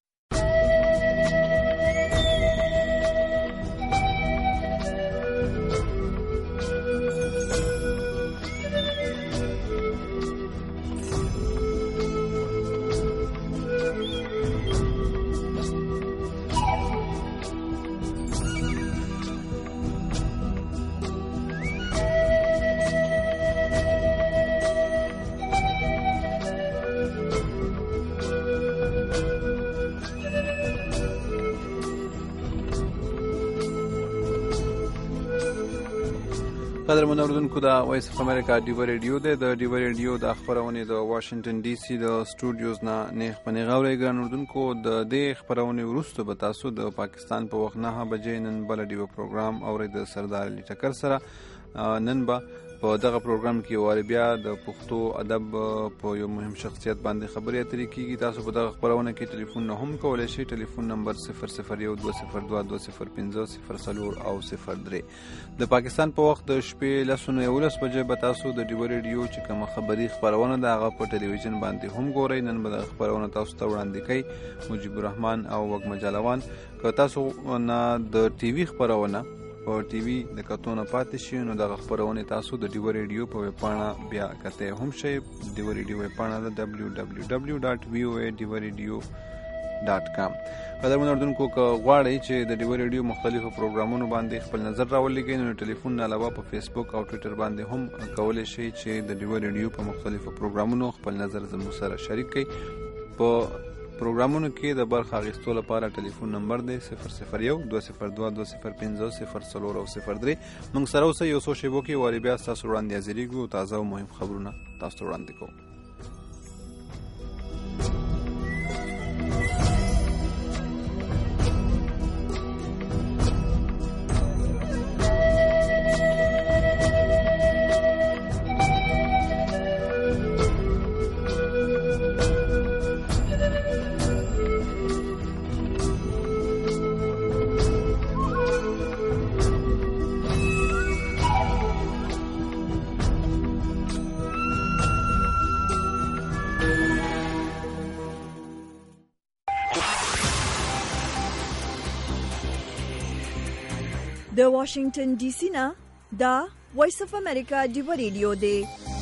قدرمن اوریدونکو دا وایس اف امریکا ډیو ریډیو دی. د ډیو ریډیو د خبرونې د واشنګټن ډي سي د سټوډیوز نه نیغ په نیغه اورئ. ګران اوریدونکو د دې خبرونې وروسته به تاسو د پاکستان په وخت نهه بجې نن بله ډیو پروګرام اورئ د سردار علي ټکر سره. نن به په دغه پروګرام کې واري بیا د پښتو ادب په یو مهم شخصیت باندې خبرې اترې کیږي. تاسو په دغه خبرونه کې ټلیفون نه هم کولی شئ. ټلیفون نمبر صفر صفر یو دوه صفر دوه دوه صفر پنځه صفر څلور او صفر درې. د پاکستان په وخت د شپې لسو نه یولس بجې به تاسو د ډیو ریډیو چې کومه خبري خپرونه ده هغه په ټلویزیون باندې هم ګورئ. نن به دغه خبرونه تاسو ته وړاندې کوي مجیب الرحمن او وږمه جالوان. که تاسو نه د ټي وي خبرونه په ټي وي د کتو نه پاتې شي نو دغه خبرونې تاسو د ډیو ریډیو په ویبپاڼه بیا کتلی هم شئ. ډیو ریډیو ویبپاڼه ده ډبلیو ډبلیو ډبلیو ډاټ وي او اے ډیو ریډیو ډاټ کام. قدرمن اردوونکو که غواړئ چې د ډیوه ریډیو مختلفو پروګرامونو باندې خپل نظر راولېږئ نو ټلیفون نه علاوه په فیسبوک او ټویټر باندې هم کولی شئ چې د ډیوه ریډیو په مختلفو پروګرامونو خپل نظر زموږ سره شریک کړئ. په پروګرامونو کې د برخه اخیستو لپاره ټلیفون نمبر دی صفر صفر یو دوه صفر دوه دوه صفر پنځه صفر څلور او صفر درې. موږ سره اوسئ، یو څو شیبو کې وارې بیا ستاسو وړاندې حاضرېږو او تازه او مهم خبرونه تاسو ته وړاندې کوو. د واشنگټن ډي سي نه دا وایس اف امریکا ډیو ریډیو دی.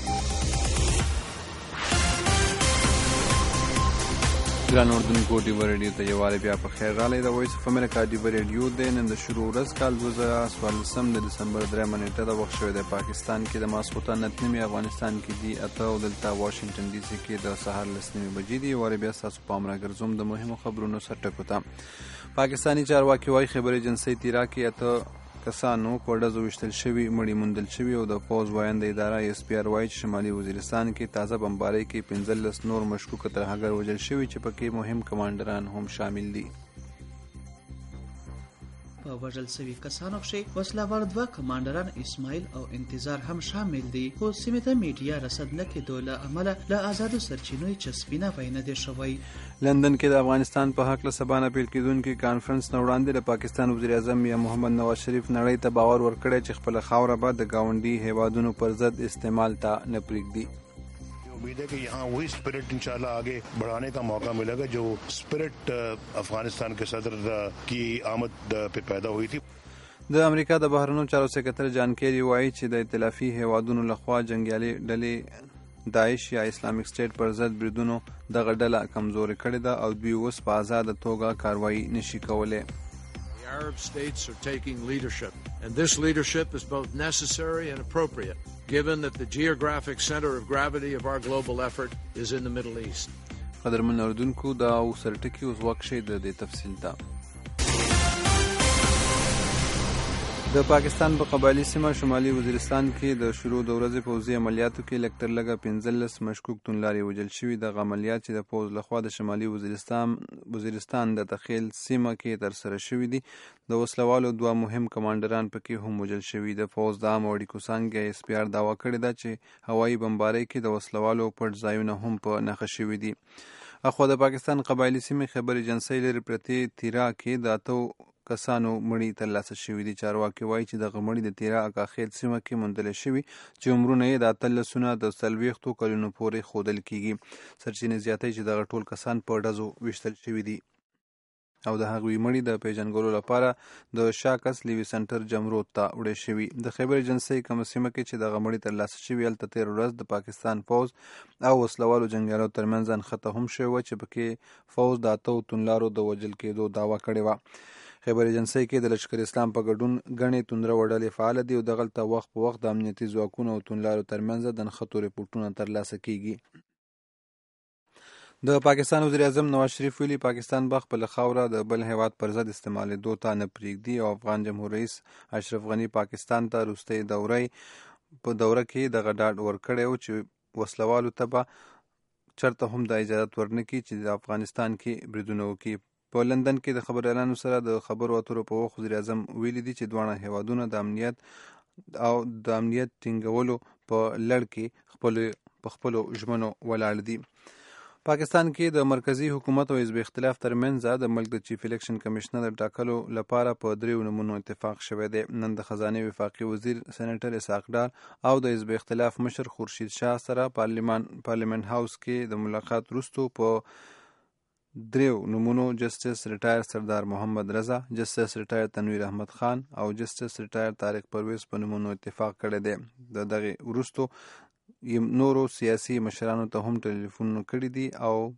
ګران اردوونکو، ډیو ریډیو ته یووارې بیا په خیر راغلی. د وایس اف امریکا ډیو ریډیو دی. نن د شروع ورځ کال دوه زره څوارلسم د دسمبر درېیمه نیټه د وخت شوی دی. پاکستان کې د ماسخوتن اته نیمې، افغانستان کې دي اته او دلته واشنګټن ډي سي کې د سهار لس نیمې بجې دي. یووارې بیا ستاسو پام راګرځوم د مهمو خبرونو سرټکو ته. پاکستاني چارواکي وایي خیبر ایجنسۍ تیرا کې اته کسانو په ډزو ویشتل شوي مړي موندل شوي او د پوځ وایند اداره ایس پی آر وایي چې شمالي وزیرستان کې تازه بمبارۍ کې پنځلس نور مشکوکه ترهګر وژل شوي چې پکې مهم کمانډران هم شامل دي. په وژل شوي کسانو کې وسلوال دوه کمانډران اسماعیل او انتظار هم شامل دي. خو سیمه ته میډیا رسد نه کېدو له امله له آزادو سرچینو چسپینه وای نه دی شوی. لندن کې د افغانستان په حق له سبا نه پیل کېدونکي کانفرنس نه وړاندې د پاکستان وزیر اعظم یا محمد نواز شریف نړۍ ته باور ورکړی چې خپله خاوره به د ګاونډي هیوادونو پر ضد استعمال ته نه پرېږدي. उम्मीद है कि यहाँ वही स्पिरिट इंशाल्लाह आगे बढ़ाने का मौका मिलेगा जो स्पिरिट अफगानिस्तान के सदर की आमद पे पैदा हुई थी. د امریکا د بهرنیو چارو سکرټر جان کیری وایي چې د ائتلافي هیوادونو لخوا جنګیالي ډلې داعش یا اسلامیک سټیټ پر ضد بریدونو دغه ډله کمزورې کړې ده او دوی اوس په آزاده توګه کاروایي نشي کولی. The Arab states are taking leadership, and this leadership is both necessary and appropriate, given that the geographic center of gravity of our global effort is in the Middle East. قدرمن اردوونکو، دا او سرټکي اوس وخت شي د دې تفصیل ته. د پاکستان په قبایلي سیمه شمالي وزیرستان کې د شروع د ورځې پوځي عملیاتو کې لږ تر لږه پنځلس مشکوک توندلارې وژل شوي. دغه عملیات چې د پوځ لخوا د شمالي وزیرستان وزیرستان د تخیل سیمه کې ترسره شوي دي. د وسلوالو دوه مهم کمانډران پکې هم وژل شوي. د پوځ د عامو اړیکو څانګې ایس پی آر دعوا کړې ده چې هوایي بمبارۍ کې د وسلوالو پټ ځایونه هم په نښه شوي دي. اخوا د پاکستان قبایلي سیمې خیبر ایجنسۍ لرې پرتې تیرا کې د اتو کسانو مړي ترلاسه شوي دي. چارواکي وایي چې دغه مړي د تیرا اکاخیل سیمه کې موندل شوي چې عمرونه یې د اتلسونه د څلوېښتو کلونو پورې ښودل کیږي. سرچینې زیاتوي چې دغه ټول کسان په ډزو ویشتل شوي دي او د هغوی مړي د پیژنګلو لپاره د شاکس لیوي سنټر جمرود ته وړي شوي. د خیبر ایجنسۍ کومه سیمه کې چې دغه مړي ترلاسه شوي هلته تېره ورځ د پاکستان پوځ او وسلوالو جنګیالو ترمنځ انښته هم شوې وه چې پکې پوځ د اتو توندلارو د وژل کېدو دعوه کړې وه. خیبر ایجنسۍ کې د لشکر اسلام په ګډون ګڼې توندره وډلې فعاله دي او دغلته وخت په وخت د امنیتي ځواکونو او توندلارو ترمنځ د نښتو ریپورټونه ترلاسه کیږي. د پاکستان وزیر اعظم نواز شریف ویلي پاکستان به خپله خاوره د بل هیواد پر ضد استعمالېدو ته نه پرېږدي او افغان جمهور رئیس اشرف غني پاکستان ته وروستۍ دورې په دوره کې دغه ډاډ ورکړی و چې وسلوالو ته به چېرته هم د اجازت ورنکړي چې د افغانستان کې بریدونه وکړي. په لندن کې د خبر اعلانو سره د خبرو اترو په وخت وزیر اعظم ویلي دي چې دواړه هیوادونه د امنیت او د امنیت ټینګولو په لړ کې خپل په خپلو ژمنو ولاړ دي. پاکستان کې د مرکزی حکومت او حزب اختلاف ترمنځ د ملک د چیف الیکشن کمشنر د ټاکلو لپاره په دریو نومونو اتفاق شوی دی. نن د خزانه وفاقي وزیر سېنیټر اسحاق ډار او د حزب اختلاف مشر خورشید شاه سره پارلیمان پارلیمنت هاوس کې د ملاقات وروسته په دریو نومونو جسټس ریټایر سردار محمد رضا، جسټس ریټایر تنویر احمد خان او جسټس ریټایر طارق پرویز په نومونو اتفاق کړی دی. د دغې وروسته نورو سیاسي مشرانو ته هم ټلیفونونه کړي دي او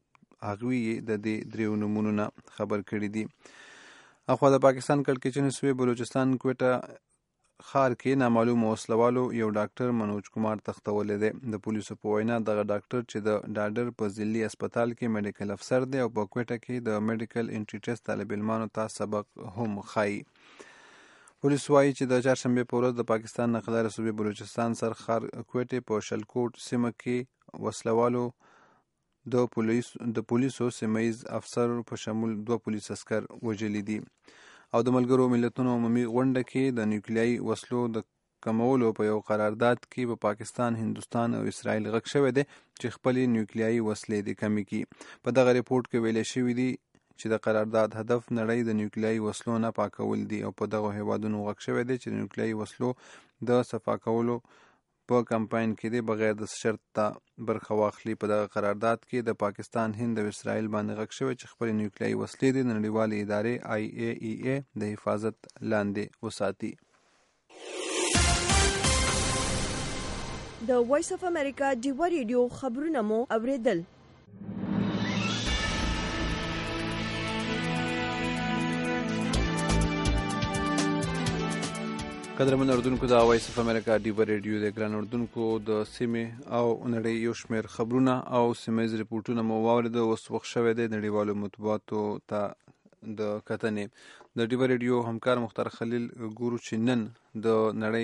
هغوی د دې دریو نومونو نه خبر کړي دي. اخوا د پاکستان کړکېچن سوی بلوچستان کوټه خار کې نامعلوم وسلوالو یو ډاکټر منوج کمار تختولی دی. د پولیسو په وینا دغه ډاکټر چې د ډاډر په ضلعي هسپتال کې میډیکل افسر دی او په کوټه کې د میډیکل انټری ټیسټ طالب علمانو ته سبق هم ښایي. پولیس وایي چې د چهارشنبې په ورځ د پاکستان نقلاره صوبې بلوچستان سرخار کوټې په شلکوټ سیمه کې وسلوالو د پولیس د پولیسو سیمهیز افسر په شمول دوه پولیس عسکر وژلي دي. او د ملګرو ملتونو عمومي غونډه کې د نیوکلیایي وسلو د کمولو په یو قرارداد کې په پاکستان، هندوستان او اسرائیل غږ شوی دی چې خپلې نیوکلیایي وسلې دې کمې کړي. په دغه ریپورټ کې ویلې شوي دي چې د قرارداد هدف نړۍ د نیوکلیایي وسلو نه پاکول دي او په دغه هیوادونو غږ شوی دی چې د نیوکلیایي وسلو د صفا کولو په کمپاین کې دی بغیر د شرط ته برخه واخلي. په دغه قرارداد کې د پاکستان، هند او اسرائیل باندې غږ شوی چې خپل نیوکلیایي وسلې د نړیوالې ادارې آی ای ای ای د حفاظت لاندې وساتي. د وایس اف امریکا ډیوا ریډیو خبرونه مو اوریدل. قدرمن اردوونکو د وایس اف امریکا ډیوا ریډیو د ګران اردوونکو د سیمې او نړۍ یو شمېر خبرونه او سیمهیز ریپورټونه مو واورېده. اوس وخت شوی دی نړیوالو مطبوعاتو ته د کتنې. د ډیوا ریډیو همکار مختار خلیل ګورو چې نن د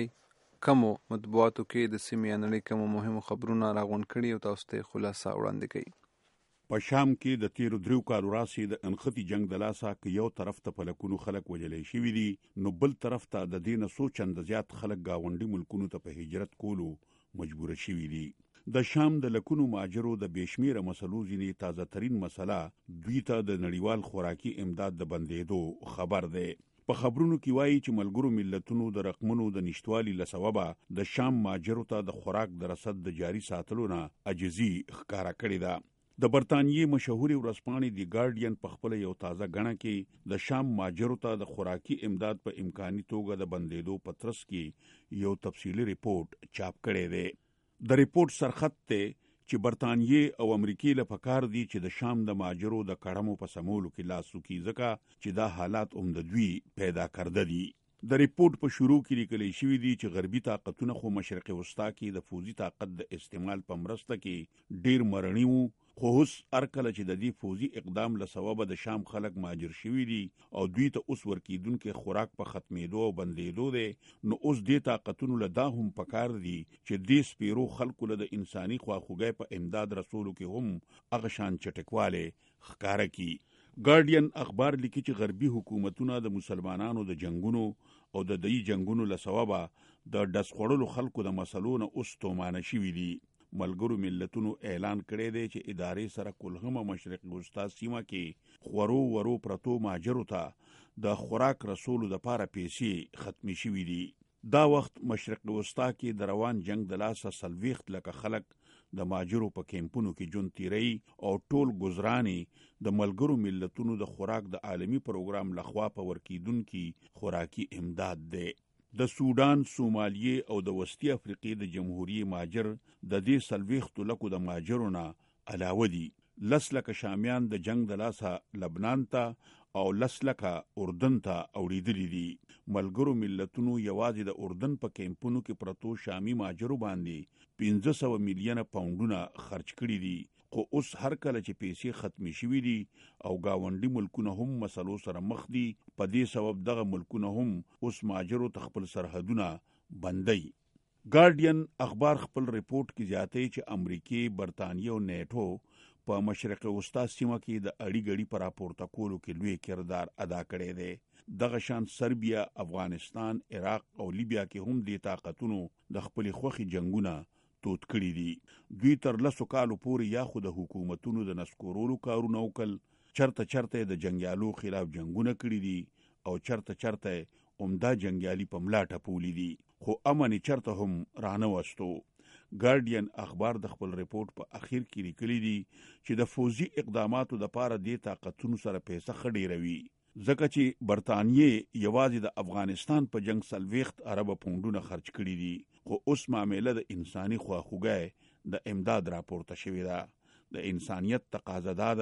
نړۍ کمو مطبوعاتو کې د سیمې یا نړۍ کمو مهمو خبرونه راغونډ کړي او تاسو ته خلاصه وړاندې کوي. په شام کې د تیرو دریو کالو راسي د انختی جنگ د لاسه که یو طرف ته په لکونو خلک وژلې شوي دي، نو بل طرف ته د دې نه څو چنده زیات خلک ګاونډي ملکونو ته په هجرت کولو مجبوره شوي دي. د شام د لکونو ماجرو د بېشمېره مسلو ځینې تازه ترین مسله دوی ته د نړیوال خوراکي امداد د بندېدو خبر دی. په خبرونو کې وایي چې ملګرو ملتونو د رقمونو د نشتوالي له سببه د شام ماجرو ته د خوراک د رسد د جاري ساتلو نه عاجزي ښکاره کړې ده. د برطانیې مشهوري ورځپاڼې دی ګارډین په خپل یو تازه غڼه کې د شام ماجرو ته د خوراکي امداد په امکاني توګه د بندېدو په ترڅ کې یو تفصیلي ریپورت چاپ کړی دی. د ریپورت سرخط ته چې برطانیې او امریکای له پکار دي چې د شام د ماجرو د کړمو په سمولو کې لاس وکړي ځکه چې دا حالات هم د دوی پیدا کړده دي. د ریپورت په شروع کې لیکل شوی دی چې غربي طاقتونه خو مشرق وسطا کې د فوزي طاقت د استعمال په مرسته کې ډیر مرنی وو، خو اوس هر کله چې د دې فوزي اقدام له سببه د شام خلک مهاجر شوي دي او دوی ته اوس ورکیدونکي خوراک په ختمېدو او بندېدو دی، نو اوس دې طاقتونو له دا هم پکار دي چې دې سپیرو خلکو له د انساني خواخوږۍ په امداد رسولو کې هم هغه شان چټکوالی ښکاره کړي. ګارډین اخبار لیکي چې غربي حکومتونه د مسلمانانو د جنگونو او د دې جنگونو له سببه د ډس خوړلو خلکو د مسلو نه اوس تومانه شوي دي. ملګرو ملتونو اعلان کړی دی چې ادارې سره کلهمه مشرق وسطا سیمه کې خورو ورو پرتو ماجرو ته د خوراک رسولو دپاره پیسې ختمې شوي دي. دا وخت مشرق وسطا کې د روان جنگ د لاسه څلوېښت لکه خلک د ماجرو په کیمپونو کې ژوند تیری او ټول ګزرانې د ملګرو ملتونو د خوراک د عالمي پروګرام لخوا په ورکیدونکي خوراکي امداد دی. د سودان، سومالیې او د وسطي افریقې د جمهوریت ماجر د دې څلوېښتو لکو د ماجرو نه علاوه دي. لس لکه شامیان د جنگ د لاسه لبنان ته او لس لکه اردن ته اوړېدلي دي. ملګرو ملتونو یوازې د اردن په کیمپونو کې پرتو شامي ماجرو باندې پنځه سوه میلیونه پاونډونه خرج کړي دي، خو اوس هر کله چې پیسې ختمې شوي دي او گاونډي ملکونه هم مسلو سره مخ دي، په دې سبب دغه ملکونه هم اوس ماجرو ته خپل سرحدونه بندوي. ګارډین اخبار خپل ریپورت کې زیاتوي چې امریکې، برطانیې او نیټو په مشرق وسطا سیمه کې د اړی ګړي پر راپورته کولو کې لوی کردار ادا کړی دی. دغه شان سربیا، افغانستان، عراق او لیبیا کې هم د طاقتونو د خپل خوخي جنگونه توت کړی دي. دوی تر لسو کالو پورې یا خو د حکومتونو د نسکورولو کارونه وکړل، چرته چرته د جنگیالو خلاف جنگونه کړی دي او چرته چرته عمده جنگیالي په ملا ټپولی دي، خو امن چرته هم رانه وستو. ګارډین اخبار د خپل ریپورت په اخیر کې لیکلي دي چې د فوزي اقداماتو د پاره د طاقتونو سره پیسې خډیروي، ځکه چې برطانیې یوازې د افغانستان په جنگ څلوېښت ارب پونډونه خرج کړي دي، خو اوس معامله د انساني خواخوږۍ د امداد راپورته شوې ده. د انسانیت تقاضا ده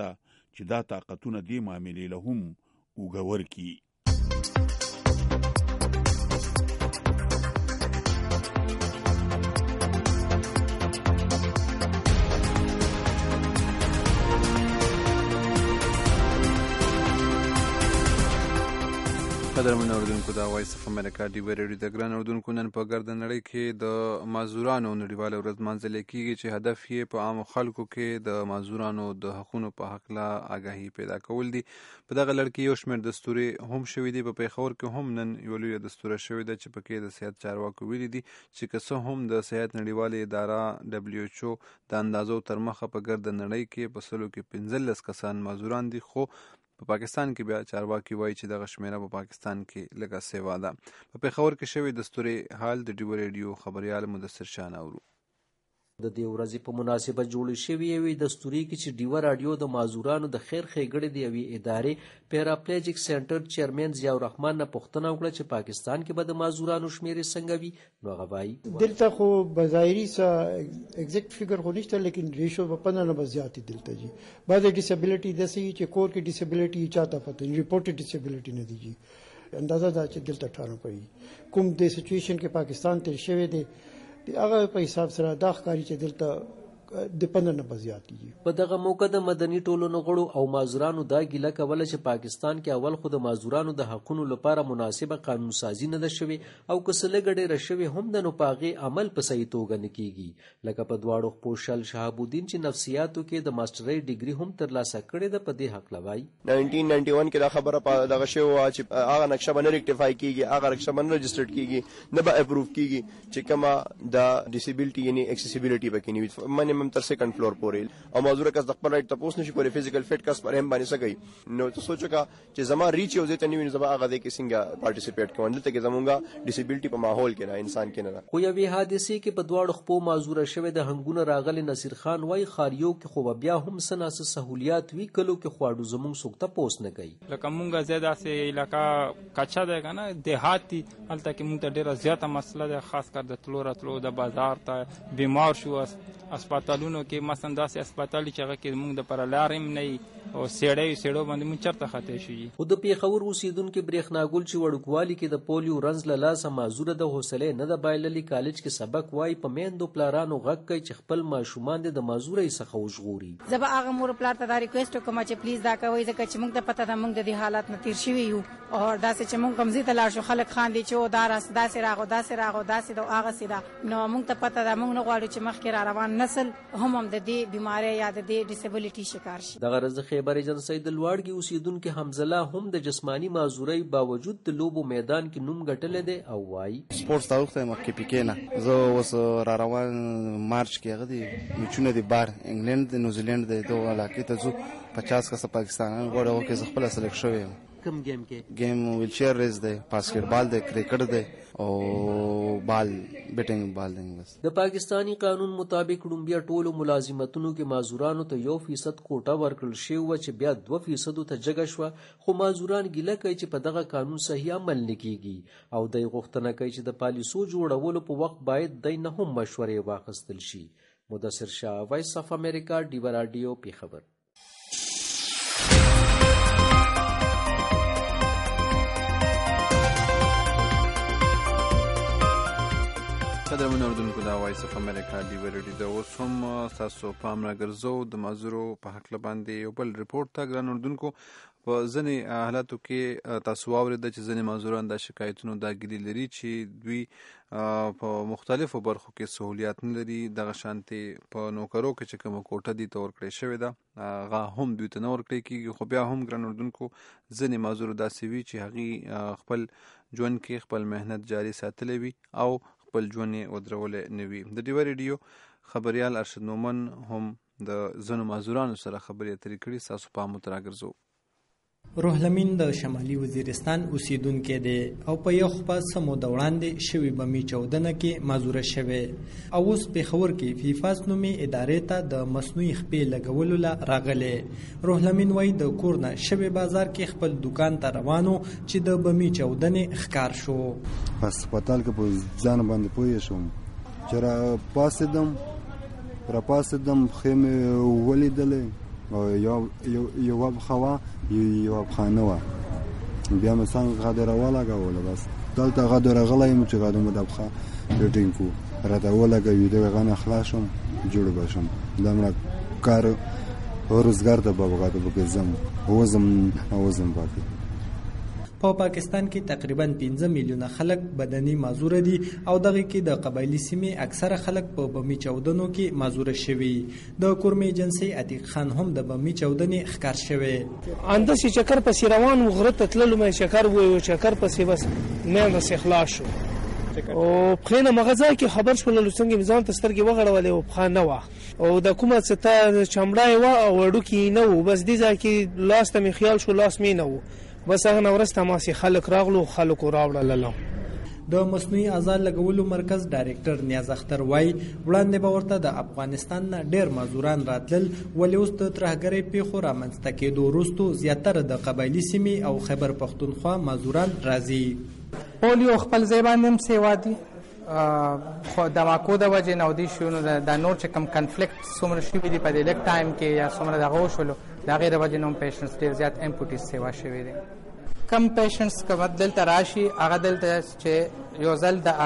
چې دا طاقتونه دې معاملې له هم اوږور کړي. قدرمن اوردونکو دا وایس اف امریکا دی ویډیو د ګران اوردونکو نن په ګرد نړۍ کې د معذورانو نړیواله ورځ مانځل کیږي چې هدف یې په عام خلکو کې د معذورانو د حقوقو په حق لا آگاهی پیدا کول دي. په دغه لړ کې یو شمېر دستوري هم شوي دي. په پیښور کې هم نن یو لوی دستور شوی دی چې پکې د صحت چارواکو ویلي دي چې که څه هم د صحت نړیواله اداره دبليو ایچ او د اندازو تر مخه په ګرد نړۍ کې په سلو کې پنځلس کسان معذوران دي، خو په پاکستان کې بیا چارواکي وایي چې دغه شمیره په پاکستان کې لږه سیوا ده. په پیښور کې شوی دستوري حال د ډیو ریډیو خبريال مدثر شاه اورو. د دې ورځې په مناسبت جوړ شوی یوې دستوري کې چې ډیو رادیو د معذورانو د خیر ښېګړې د یوې ادارې پیراپلیجیک سنټر چیرمن ضیاء الرحمن نه پوښتنه وکړه چې پاکستان کې به د معذورانو شمیرې څنګه وي. نو هغه وایي دلته خو بظاهري څه ایگزیکټ فیګر خو نشته، لیکن ریشو په پنځه نه زیاتې دلته جی بعضې ډیسیبلیټي داسې چې کور کې ډیسیبلیټي چاته پته ریپورټډ ډیسیبلیټي نه دی جی اندازه دا چې دلته ټانو کوي کوم د سچویشن کې پاکستان تیر شوی دی هغه په حساب سره دا ښکاري چې دلته د پنځه نه زیات دي. په دغه موقع د مدني ټولنو غړو او معذورانو دا ګیله کوله چې پاکستان کې اول خو د معذورانو د حقوقو لپاره مناسبه قانون سازي نه ده شوې او که څه لږه ډېره شوې هم د نو په هغې عمل په صحیح توګه نه کیږي. لکه په دواړو خپوشل شهاب الدین چې نفسیاتو کې د ماسټرۍ ډیګري هم ترلاسه کړې ده په دې هکله وایي نایزدین نایزدي ون کې دا خبره په دغه شوې وه چې هغه نقشه به نه ریکټیفای کیږي، هغه نقشه به نه رجسټرډ کیږي، نه به اپروف کیږي چې کومه د ډیسیبلټي یعنی اکسیسیبلټي پکې نه وي منیمم تر سیکنډ فلور پورې او معذور کس د خپل رائټ تاسو نشي کولای فزیکل فټ کس پر هم باندې سګي. نو تاسو سوچو کا چې زما ریچ یو ځای ته نیو زما هغه د کې څنګه پارټیسیپیټ کوم دلته کې زمونږه ډیسیبلټي په ماحول کې نه انسان کې نه. خو یوې حادثې کې په دواړو خپو معذور شوی د هنګونه راغلي نصیر خان وای خاریو کې خو بیا هم سناس سہولیات وی کلو کې خواړو زمونږ سوکته پوس نه کوي. لکه مونږه زیاده سه علاقہ کچا ده کنه دیهاتی هلته کې مونږ ته ډیره زیاته مسله ده، خاص کر د تلو راتلو د بازار ته بیمار شو اسپیټالونو کې مثلا داسې اسپیټال چې هغه کې موږ د پر لارم نه او سیړې سیړو باندې موږ چرته خطه شي. خو د پیښور اوسیدونکو برېښنا ګل چې وړوکوالي کې د پولیو رنز له لاسه معذوره د حوصله نه د بایللي کالج کې سبق وای په میندو پلارانو غږ کوي چې خپل ماشومان د معذورۍ څخه وژغوري. زه به هغه مور پلار ته دا ریکویسټ کوم چې پلیز دا کوي ځکه چې موږ ته پته ده موږ د دې حالت نه تیر شوي یو او داسې چې موږ کمزې ته لاړ شو خلک خاندي چې او دا راس داسې راغو داسې راغو داسې د هغه سیده نو موږ ته پته ده موږ نه غواړو چې مخکې را روان نسل هم هم د دې بیماری یا د دې ډیسیبلټي شکار شي. دغه ورځ خیبر ایجنسی د لوړګي اوسیدونکو حمزله هم د جسمانی معذورۍ باوجود د لوبو میدان کې نوم ګټل دي او وای سپورت تاوخته مکه پکې نه زه اوس را روان مارچ کې هغه دي میچونه دي بار انګلند د نیوزیلند د دوه علاقې ته زو پچاس کسه پاکستان غوړو کې زه خپل سلیکټ شوی یم. کم گیم کې گیم ویلچیر ریس دی، باسکټبال دی، کرکټ دی او بال بیټینګ بال دی. بس د پاکستانی قانون مطابق ډومبیا ټولو ملازمتونو کې معذورانو ته یو فیصد کوټه ورکړل شوی و چې بیا دوه فیصد ته جګه شوه، خو معذوران ګیله کوي چې په دغه قانون صحیح عمل نه کیږي او دوی غوښتنه کوي چې د پالیسو جوړولو په وخت باید دوی نه هم مشورې واخیستل شي. مدثر شاه، وایس اف امریکا، ډیو رادیو، پیښور. قدرمن اوردونکو دا وایس اف امریکا دی ورډي دا اوس هم تاسو پام راګرځو د معذورو په حق باندې یو بل ریپورت تا ګران اوردونکو په ځینې حالاتو کې تاسو واورید چې ځینې معذوران د شکایتونو دا ګیلې لري چې دوی په مختلفو برخو کې سہولیات نه لري. دغه شانتي په نوکرو کې چې کوم کوټه دي تور کړی شوی ده هغه هم دوی ته نه ورکړی کېږي، خو بیا هم ګران اوردونکو ځینې معذور داسې وي چې هغې خپل ژوند کې خپل مهنت جاري ساتلی وي او خپل ژوند یې ودرولی نه وي. د ډیوه ریډیو خبریال ارشد مومن هم د ځینو معذورانو سره خبرې اترې کړي، ستاسو پام ورته راګرځو. روح لمین د شمالي وزیرستان اوسیدونکی دی او په یو خپه څه موده وړاندې شوې بمي چاودنه کې معذوره شوې او اوس پېښور کې فیفاس نومې ادارې ته د مصنوعي خپې لګولو له راغلی. روح لمین وایي د کور نه شوې بازار کې خپل دوکان ته روانو چې د بمي چاودنې ښکار شو. په هسپتال کې په ځان باندې پوه شوم چې را پاسېدم را پاسېدم پښې مې ولیدلې یوه پښه وه یوه پښه نه وه. بیا مې څنګه غاده راولګوله بس دلته غاده راغلی یم چې غاده مو د پښه فټینګ کړو راته ولګوي د هغه نه خلاص شم جوړ به شم. دومره کار روزګار ته به غاده پکې ځم وزم وزم پاکي. په پاکستان کې تقریبا پنځه میلیونه خلک بدني معذور دي او دغه کې د قبایلی سیمې اکثره خلک په بمی چودنو کې معذور شوي. د کورمې ایجنسي عتیق خان هم د بمی چودنې ښکار شوی. انده چې چکر پسې روان و غره ته تللو مې چکر وایو چکر پسې بس مې بس اخلاص شو او پخې نه مغزا کې خبر شول څنګه میزان ته سترګې وغړولې او پخا نه وه او د کومه څه ته چمړای وه او وړوکي نه و. بس دې ځای کې لاس ته مې خیال شو لاس مې نه و. بس هغه نه وروسته ماسې خلک راغلو خلکو راوړل. د مصنوعي اعضا لګولو مرکز ډایرکټر نیاز اختر وای وړاندې به ورته د افغانستان نه ډېر مزدوران راتلل ولې اوس د ترهګرۍ پیښو رامنځته کېدو وروسته زیاتره د قبایلي سیمې او خیبر پښتونخوا مزدوران راځي. پولیو خپل ځای باندې هم سیوا دي خو د واکو د وجې نه ودي شو نو د نور چې کوم کنفلیکټ څومره شوي دي په دې لږ ټایم کې یا څومره دغه وشولو د هغې د وجې نه هم پیشنټس ډېر زیات امپوټیز سیوا شوي دي. کم پیشنټس که دلته راشي هغه دلته چې یو ځل د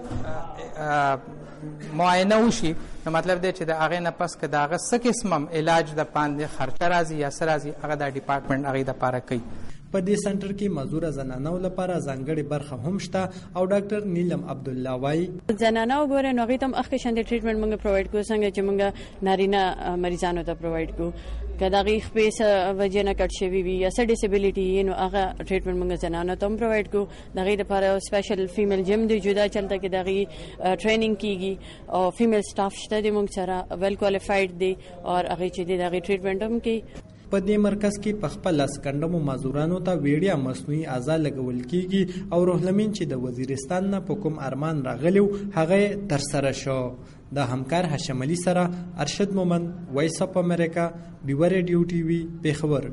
هغې معاینه وشي نو مطلب دی چې د هغې نه پس که د هغه څه قسم هم علاج د باندې خرچه راځي یا څه راځي هغه دا ډپارټمنټ هغې دپاره کوي. په دې سنټر کې مزدور زنانو لپاره ځانګړې برخه هم شته او ډاکټر نیلم عبدالله وایي زنانه وګوره نو هغې ته هم اخکې شانتې ټریټمنټ موږ پرووایډ کړو څنګه چې موږ نارینه مریضانو ته پرووایډ کړو. که د هغې خپې څه وجې نه کټ شوي وي یا څه ډسیبلیټي وي نو هغه ټریټمنټ موږ زنانو ته هم پرووایډ کړو. د هغې دپاره سپیشل فیمیل جم دی جدا چلته کې د هغې ټریننګ کېږي او فیمیل سټاف شته دی موږ سره ویل کوالیفایډ دی او هغې چې دی د هغې ټریټمنټ هم کوي. په دې مرکز کې په خپل اسکندمو مزدورانو ته ویډیا مصنوعي اعضا لګول کیږي او روح لمین چې د وزیرستان نه په کوم ارمان راغلیو هغه تر سره شو. د همکار هاشم علي سره ارشد مومن وایس اپ امریکا بیو ریډیو ټي وي پیښور.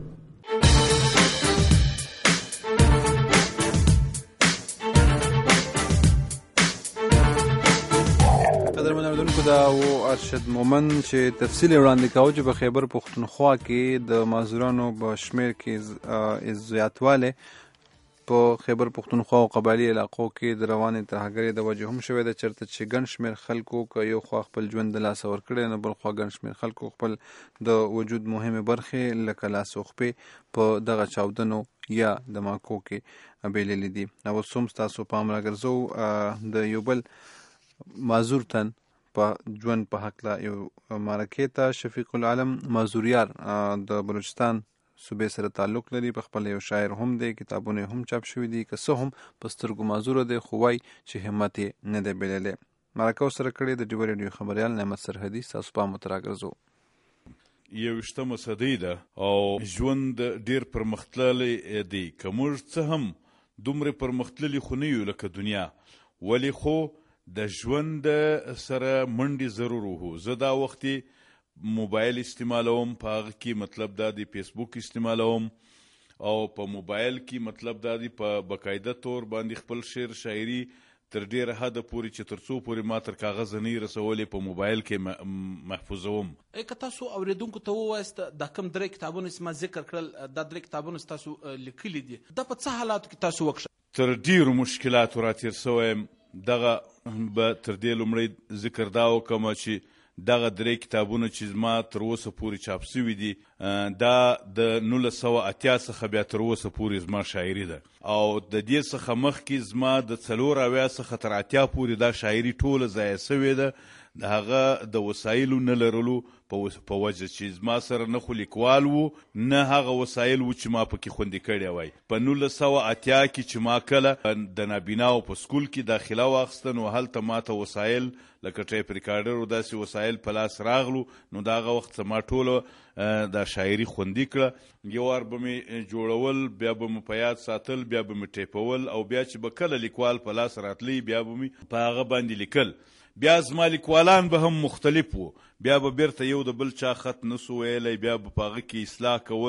دا و ارشد مومن چې تفصیل وړاندې کاوه چې په خیبر پښتونخوا کې د معذورانو په شمیر کې زیاتوالی په خیبر پښتونخوا او قبایلي علاقو کې د روانې ترهګرۍ د وجې هم شوی ده چېرته چې ګڼ شمېر خلکو که یو خوا خپل ژوند د لاسه ورکړی نو بل خوا ګڼ شمېر خلکو خپل د وجود مهمې برخې لکه لاس او خپې په دغه چاودنو یا دماکو کې بیللي دي. او اوس هم ستاسو پام راګرځو د یو بل معذور تن په ژوند په هکله یو مرکې ته. شفیق العالم معذوریار د بلوچستان صوبې سره تعلق لري، په خپل یو شاعر هم دی، کتابونه هم چاپ شوي دي، که څه هم په سترګو معذوره دی خو وایي چې همت یې نه دی بللی. مرکه ورسره کړې د ډیو ریډیو خبریال نعمت سرحدي. ستاسو پام ورته راګرځو. یویشتمه صدۍ ده او ژوند ډېر پرمختللی دی، که موږ څه هم دومره پرمختللي خو نه یو لکه دنیا، ولې خو د ژوند سره منډې ضرور وو. زه دا وختي موبایل استعمالوم، په هغه کې مطلب دا دی فیسبوک استعمالوم او په موبایل کې مطلب دا دی په باقاعده طور باندې خپل شعر شاعري تر ډېره حده پورې چې تر څو پورې ما تر کاغذ نه رسولې په موبایل کې محفوظوم. که تاسو اوریدونکو ته ووایاست دا کوم درې کتابونه چې ما ذکر کړل دا درې کتابونه چې تاسو لیکلي دي دا په څه حالاتو کې تاسو وکړه؟ تر ډېرو مشکلاتو راتېر سوی یم. دغه به تر دې لومړی ذکر دا وکړم چې دغه درې کتابونه چې زما تر اوسه پورې چاپ سوي دي دا د نولس سوه اتیا څخه بیا تر اوسه پورې زما شاعري ده او د دې څخه مخکې زما د څلور اویا څخه تر اتیا پورې دا شاعري ټوله ضایع سوې ده د هغه د وسایلو نه لرلو په وجه چې زما سره نه خو لیکوال وو نه هغه وسایل وو چې ما پکې خوندي کړی وای. په نولس سوه اتیا کې چې ما کله د نابیناو په سکول کې داخله واخیسته نو هلته ما ته وسایل لکه ټیپ ریکارډر او داسې وسایل په لاس راغلو نو د هغه وخت ما ټوله دا شاعري خوندي کړه. یو وار به مې جوړول، بیا به مې په یاد ساتل، بیا به مې ټیپول او بیا چې به کله لیکوال په لاس راتلی بیا به مې په هغه باندې لیکل. بیا زما لیکوالان به هم مختلف وو، بیا به بیرته یو د بل چا خط نسو ویلی، بیا به په هغه کې اصلاح کول،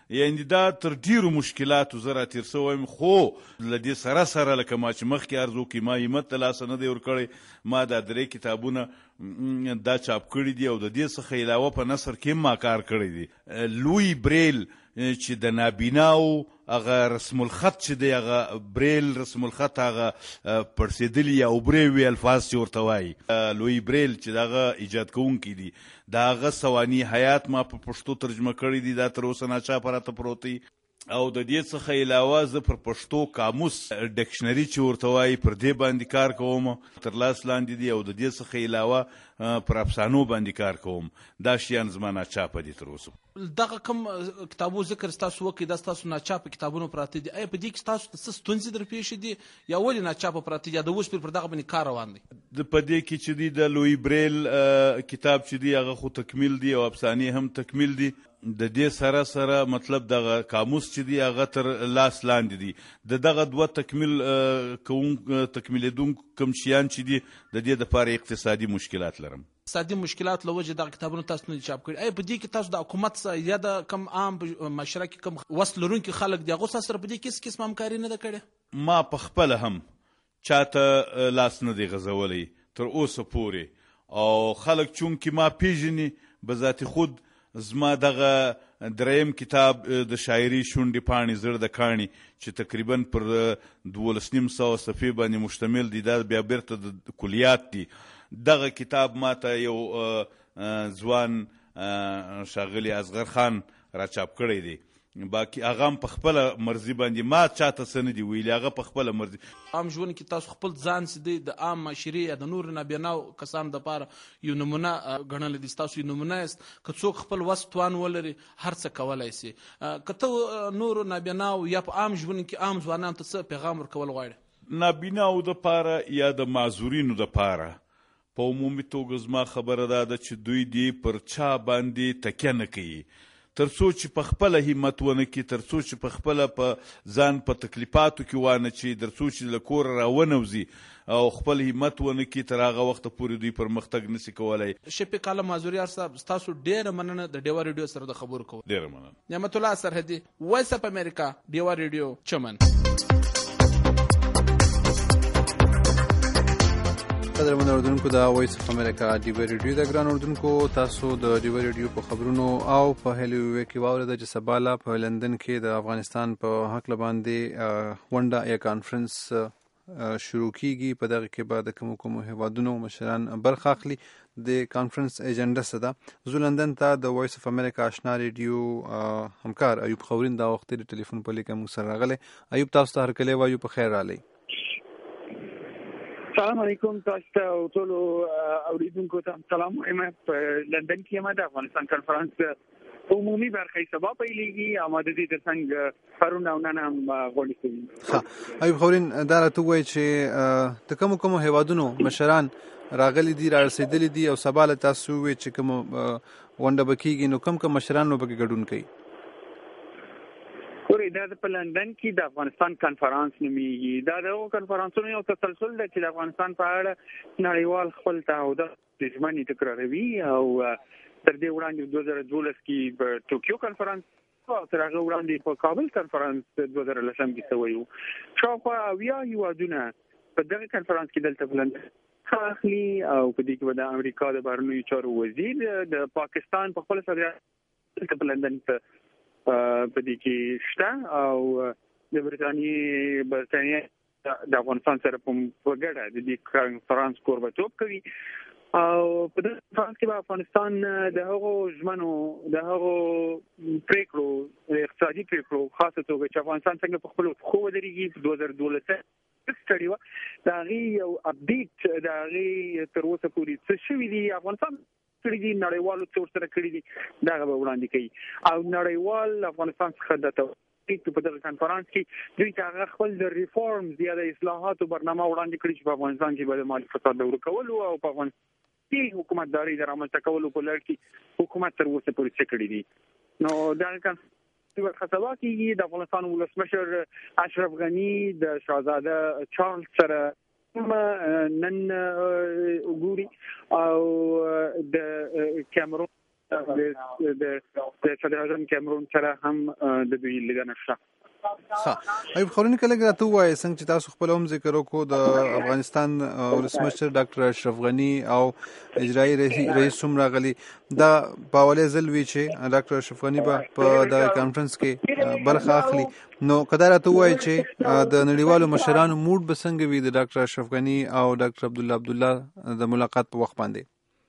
یعنې دا تر ډیرو مشکلاتو زه راتېر سوی یم، خو له دې سره سره لکه ما چې مخکې عرض وکړي ما همت ته لاسه نه دی ورکړی، ما دا درې کتابونه دا چاپ کړي دي او د دې څخه علاوه په نثر کې هم ما کار کړی دی. لوی بریل چې د نابیناو هغه رسم الخط چې دی هغه بریل رسم الخط هغه پړسېدلي یا اوبرې وي الفاظ چې ورته وایي، لوی بریل چې د هغه ایجاد کوونکي دي د هغه سواني حیات ما په پښتو ترجمه کړی دي، دا تر اوسه ناچاپه راته پروت دی. او د دې څخه علاوه زه پر پښتو قاموس ډکشنري چې ورته وایي پر دې باندې کار کوم، تر لاس لاندې دي، او د دې څخه علاوه پر افسانو باندې کار کوم. دا شیان زما ناچاپه دي تر اوسه. دغه کوم کتابو ذکر ستاسو وکړي دا ستاسو ناچاپه کتابونه پراته دي، آیا په دې کې ستاسو څه ستونزې در پیښې دي یا ولې ناچاپه پراته دي یا د اوس پر دغه باندې کار روان دی؟ په دې کې چې دی د لوی بریل کتاب چې دی هغه خو تکمیل دی او افسانې هم تکمیل دی. د دې سره سره مطلب دغه قاموس چې دی هغه تر لاس لاندې دی. د دغه دوه تکمیل کوم تکمیلېدونکو کوم شیان چې دي د دې دپاره اقتصادي مشکلات لرم. اقتصادي مشکلات له وجې دغه کتابونه تاسو نه دي چاپ کړي. آیا په دې کې تاسو د حکومت یا د کم عام معاشره کې کم وس لرونکي خلک دي هغو سره په دې کې هېڅ قسم همکاري نه ده کړې؟ ما په خپله هم چاته لاس نه دی غځولی تر اوسه پورې، او خلک چونکې ما پیژني بذات خود زما دغه دریم کتاب د شاعري شونډې پاڼې زړه د کاڼي چې تقریبا پر دولس نیم سوه صفحې باندې مشتمل دی، دا بیا بیرته د کلیات دي. دغه کتاب ما ته یو ځوان ښاغلي اصغر خان را چاپ کړی دی، باقي هغه هم په خپله مرضي باندې، ما چاته څه نه دي ویلي، هغه په خپله مرضي. عام ژوند کې تاسو خپل ځان چې دی د عام معاشرې یا د نورو نابیناو کسانو دپاره یو نمونه ګڼلی دي، ستاسو یو نمونه یاست. که څوک خپل وس توان ولري هر څه کولی سي. که ته نورو نابیناو یا په عام ژوند کې عام ځوانانو ته څه پیغام ورکول غواړې؟ نابیناو دپاره یا د معذورینو دپاره په عمومي توګه زما خبره دا ده چې دوی دې پر چا باندې تکیه نه کوي، تر څو چې په خپله همت ونه کړي، تر څو چې په خپله په ځان په تکلیفاتو کې وانه چي، تر څو چې له کوره راونوځي او خپل همت ونه کړي، تر هغه وخته پورې دوی پرمختګ نسي کولی. شفیق عالم مازوریار صاحب ستاسو ډېره مننه د ډیوا ریډیو سره د خبرو کول. ډېره مننه. نعمت الله سرحدي، وایس اف امریکا، ډیوا ریډیو، چمن. قدرمن اردوونکو د وایس اف امریکا ډیوا ریډیو د ګران اردوونکو تاسو د ډیوا ریډیو په خبرونو او په هلي وی کې واورېده چې سباله په لندن کې د افغانستان په هکله باندې ونډه یا کانفرنس شروع کیږي. په دغه کې به د کومو کومو هیوادونو مشران برخه اخلي. د کانفرنس ایجنډا څه ده؟ زه لندن ته د وایس اف امریکا اشنا ریډیو همکار ایوب خورین دا وخت د ټلیفون په لیکه موږ سره راغلی. ایوب تاسو ته هرکلی وایو، په خیر راغلی. سلام علیکم تاسو ته او ټولو اوریدونکو ته سلام وایم. په لندن کې یم د افغانستان کنفرانس عمومي برخه سبا پیلېږي، اماده دي ترڅنګ پرون او نن هم غونډې کوي. ښه ایوب خورین دا راته ووایي چې د کومو کومو هیوادونو مشران راغلي دي، را رسېدلي دي او سبا له تاسو ووایي چې کومه ونډه به کېږي، نو کوم کوم مشران نو پکې ګډون کوي؟ ګورئ دا په لندن کې د افغانستان کنفرانس نومیږي. دا د هغو کنفرانسونو یو تسلسل ده چې د افغانستان په اړه نړیوال خپل تعهدات ژمنې تکراروي، او تر دې وړاندې دوه زره دولس کې په ټوکیو کنفرانس او تر هغه وړاندې په کابل کنفرانس دوه زره لسم کې شوی و. شاوخوا اویا هیوادونه په دغه کنفرانس کې دلته په لندن اخلي، او په دې کې به د امریکا د بهرنیو چارو وزیر، د پاکستان په خپل سره دلته په لندن ته په دې کې شته، او د برټانیې برټانیې د افغانستان سره په ګډه د دې کنفرانس کوربتوب کوي. او په دې کنفرانس کې به افغانستان د هغو ژمنو د هغو پریکړو اقتصادي پریکړو خاصه توګه چې افغانستان څنګه په خپلو پښو ودرېږي په دوه زره دولس ستړي وه د هغې یو اپډیټ د هغې تر اوسه پورې څه شوي دي افغانستان کړي دي، نړیوالو څه ورسره کړي دي، دغه به وړاندې کوي. او نړیوال افغانستان څخه د توقیق په دغه کنفرانس کې دوی ته هغه خپل د ریفارمز یا د اصلاحاتو برنامه وړاندې کړي چې په افغانستان کې به د مالي فساد د ورکولو او په افغانستان کې حکومتداري د رامنځته کولو په لړ کې حکومت تر اوسه پورې څه کړي دي. نو دغه کنفرانس ورخه سبا کېږي. د افغانستان ولسمشر اشرف غني د شاهزاده چارلز سره نن وګوري، او د کیمرون د صدر اعظم کیمرون سره هم د دوی لیدنه شته. ښه ایوب خورونی کله راته ووایي څنګه چې تاسو خپل هم ذکر وکړو د افغانستان ولسمشر ډاکټر اشرف غني او اجرایي رئیس هم راغلي دا په اولې ځل وی چې ډاکټر اشرف غني به په دغه کانفرنس کې برخه اخلي نو کدا راته ووایي چې د نړیوالو مشرانو موډ به څنګه وي د ډاکټر اشرف غني او ډاکټر عبدالله عبدالله د ملاقات په وخت باندې؟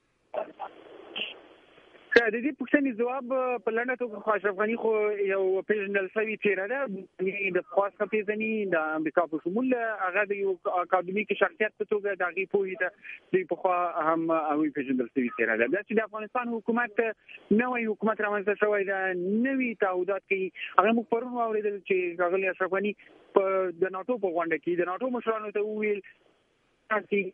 د دې پوښتنې جواب په لنډه توګه اشرف غني خو یو پیژندل شوی څیره ده د خاصه پیژني د امریکا په شمول هغه د یو اکاډمیک شخصیت په توګه د هغې پوهې ته د پخوا هم هغوی پیژندل شوي څیره ده. بیا چې د افغانستان حکومت نوی حکومت رامنځته شوی ده نوي تعهدات کوي هغه موږ پرون واورېدل چې ښاغلي اشرف غني په د ناټو په غونډه کې د ناټو مشرانو ته وویل چې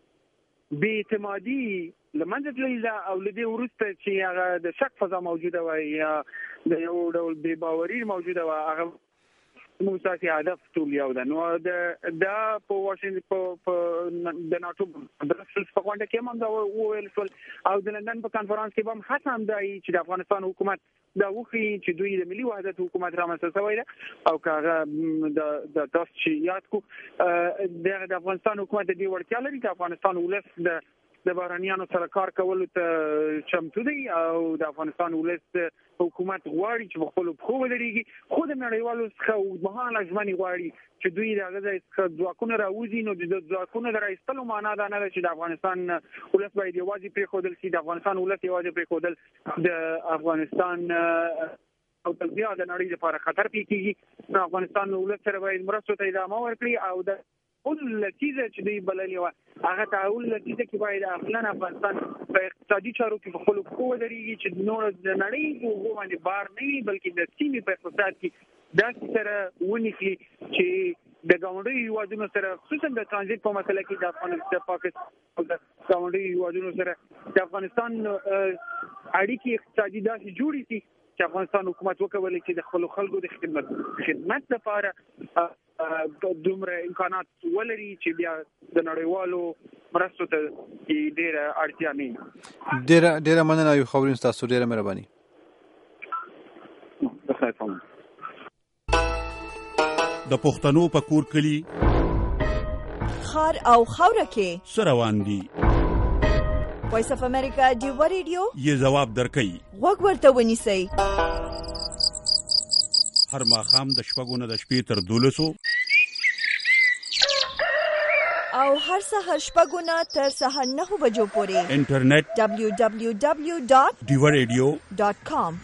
بې اعتمادي لمنځه تللې ده او له دې وروسته چې هغه د شک فضا موجوده وه یا د یو ډول بې باوري موجوده وه هغه موږ ستاسې هدف ټول یو ده. نو دا په واشنګټن په د ناټو برسلز په غونډه کې هم هم دا وویل شول او د لندن په کنفرانس کې به هم هڅه همدا وي چې د افغانستان حکومت دا وښيي چې دوی د ملي وحدت حکومت رامنځته شوی ده او که هغه د تاسو چې یاد کړو د افغانستان حکومت د دې وړتیا لري چې افغانستان ولس د د بهرنیانو سره کار کولو ته چمتو دی او د افغانستان ولس حکومت غواړي چې په خپلو پښو ودرېږي خو د نړیوالو څخه اوږدمهاله ژمنې غواړي چې دوی د هغه ځای څخه ځواکونه راوځي. نو د ځواکونو د راایستلو معنا دا نه ده چې د افغانستان ولس باید یوازې پرېښودل شي. د افغانستان ولس یوازې پرېښودل د افغانستان او د بیا د نړۍ لپاره خطر پېښ کېږي. نو افغانستان ولس سره باید مرستو ته ادامه ورکړي او د اول لتیزه چې دوی بللې وه هغه ته اول لتیزه کې باید اصلا افغانستان په اقتصادي چارو کې په خپلو پښو ودرېږي چې نور د نړۍ په اوږو باندې بار نه وي بلکې د سیمې په اقتصاد کې داسې سره ونیسي چې د ګاونډیو هیوادونو سره خصوصا د ترانزیت په مسله کې د افغانستان د پاکستان او د ګاونډیو هیوادونو سره د افغانستان اړیکې اقتصادي داسې جوړې شي چې افغانستان حکومت وکولی چې د خپلو خلکو د خدمت خدمت لپاره دومره امکانات ولري چې بیا د نړیوالو مرستو ته ډېره اړتیا نه وي. ډېره ډېره مننه ایوب خورین ستاسو ډېره مهرباني. د پښتنو په کور کلي خار او خاوره کې څه روان دي وایس اف امریکا ډیوا ریډیو یې ځواب درکوي غوږ ورته ونیسئ هر ماښام د شپږو نه د شپې تر دولسو او هر سهار شپږو نه تر سهار نهو بجو پورې انټرنیټ دبلیو دبلیو دبلیو ډاٹ ډیوا ریډیو ډاٹ کام.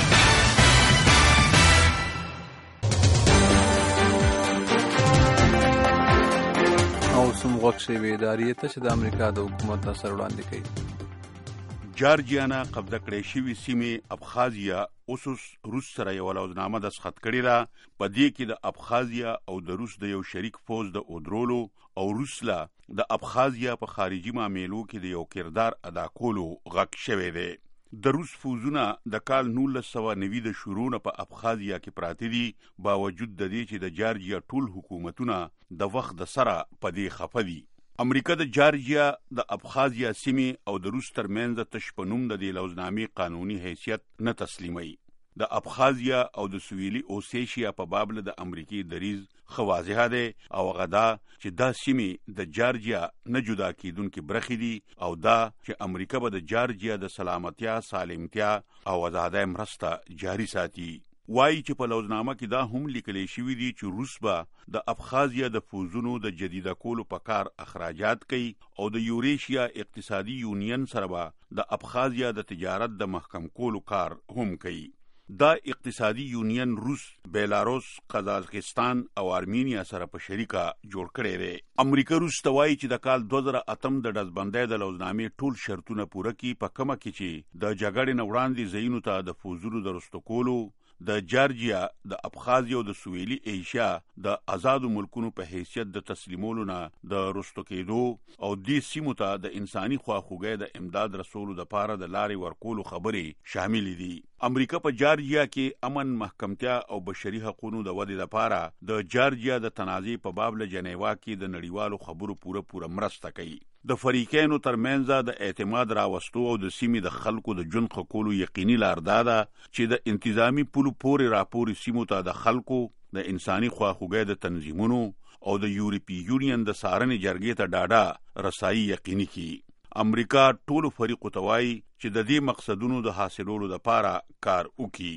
او سم غوښ شوی ادارې ته چې د امریکا د حکومت سره وړاندې کوي. جارجیا نه قبضه کړې شوې سیمې ابخازیا اوس روس سره یو لوزنامه دستخط کړې ده. په دې کې د ابخازیا او د روس د یو شریک فوج د اودرولو او روس لا د ابخازیا په خارجي معاملو کې د یو کردار ادا کولو غږ شوی دی. د روس فوجونه د کال نولس سوه نوي د شروع نه په ابخازیا کې پراته دي باوجود د دې چې د جارجیا ټول حکومتونه د وخت د سره په دې خفه دي. امریکا د جارجیا د ابخازیا سیمې او د روس ترمنځ تش په نوم د دې لوزنامې قانوني حیثیت نه تسلیموي. د ابخازیا او د سویلي اوسیشیا په باب د امریکای دریځ ښه واضحه دی او هغه دا چې دا سیمې د جارجیا نه جدا کیدونکې برخې دي او دا چې امریکا به د جارجیا د سلامتیا سالمتیا او آزادۍ مرسته جاري ساتي. وایي چې په لوزنامه کې دا هم لیکلی شوي دي چې روس به د ابخازیا د فوجونو د جدیده کولو په کار اخراجات کوي او د یوریشیا اقتصادي یونین سره به د ابخازیا د تجارت د محکم کولو کار هم کوي. دا اقتصادي یونین روس، بیلاروس، قزاقستان او ارمینیا سره په شریکه جوړ کړی دی. امریکا روس ته وایي چې د کال دوه زره اتم د ډزبندۍ د لوزنامې ټول شرطونه پوره کړي په کومه کې چې د جګړې نه وړاندې ځایونو ته د فوجونو د رسټو کولو، د جارجیا، د ابخازیا او د سویلي ایشیا د آزادو ملکونو په حیثیت د تسلیمولو نه د رستو کېدو او دې سیمو ته د انساني خواخوږۍ د امداد رسولو دپاره د لارې ورکولو خبرې شاملې دي. امریکا په جارجیا کې امن، محکمتیا او بشري حقوقو د ودې لپاره د جارجیا د تنازع په باب له جنیوا کې د نړیوالو خبرو پوره پوره مرسته کوي. د فریقینو ترمنځ د اعتماد راوستو او د سیمې د خلکو د ژوند ښه کولو یقیني لار دا ده چې د انتظامی پولو پورې راپورې سیمو ته د خلکو د انساني خواخوږۍ د تنظیمونو او د یورپی یونین د څارنې جرګې ته ډاډه رسایي یقیني کړي. امریکا ټولو فریقو ته وایي چې د دې مقصدونو د حاصلولو لپاره کار وکړي.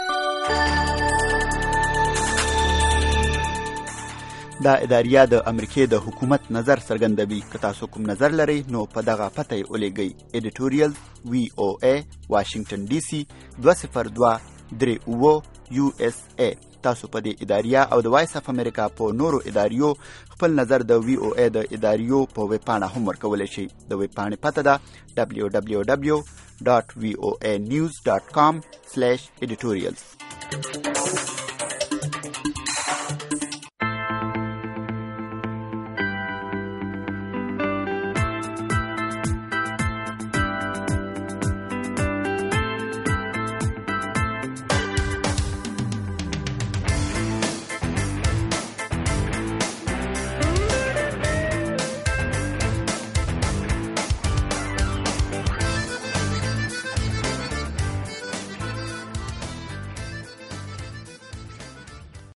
دا اداریه د امریکې د حکومت نظر څرګندوي. که تاسو کوم نظر لرئ نو په دغه پته یې ولیږئ. ایډیټوریل وی او ای واشنگټن ډي سي دوه صفر دوه درې اووه یو اس ای. تاسو په دې اداریه او د وایس اف امریکا په نورو اداریو خپل نظر د وی او ای د اداریو په ویب پاڼه هم ورکولی شئ. د ویب پاڼې پته ده دبلیو دبلیو دبلیو ډاټ وی او ای نیوز ډاټ کام سلیش ایډیټوریلز.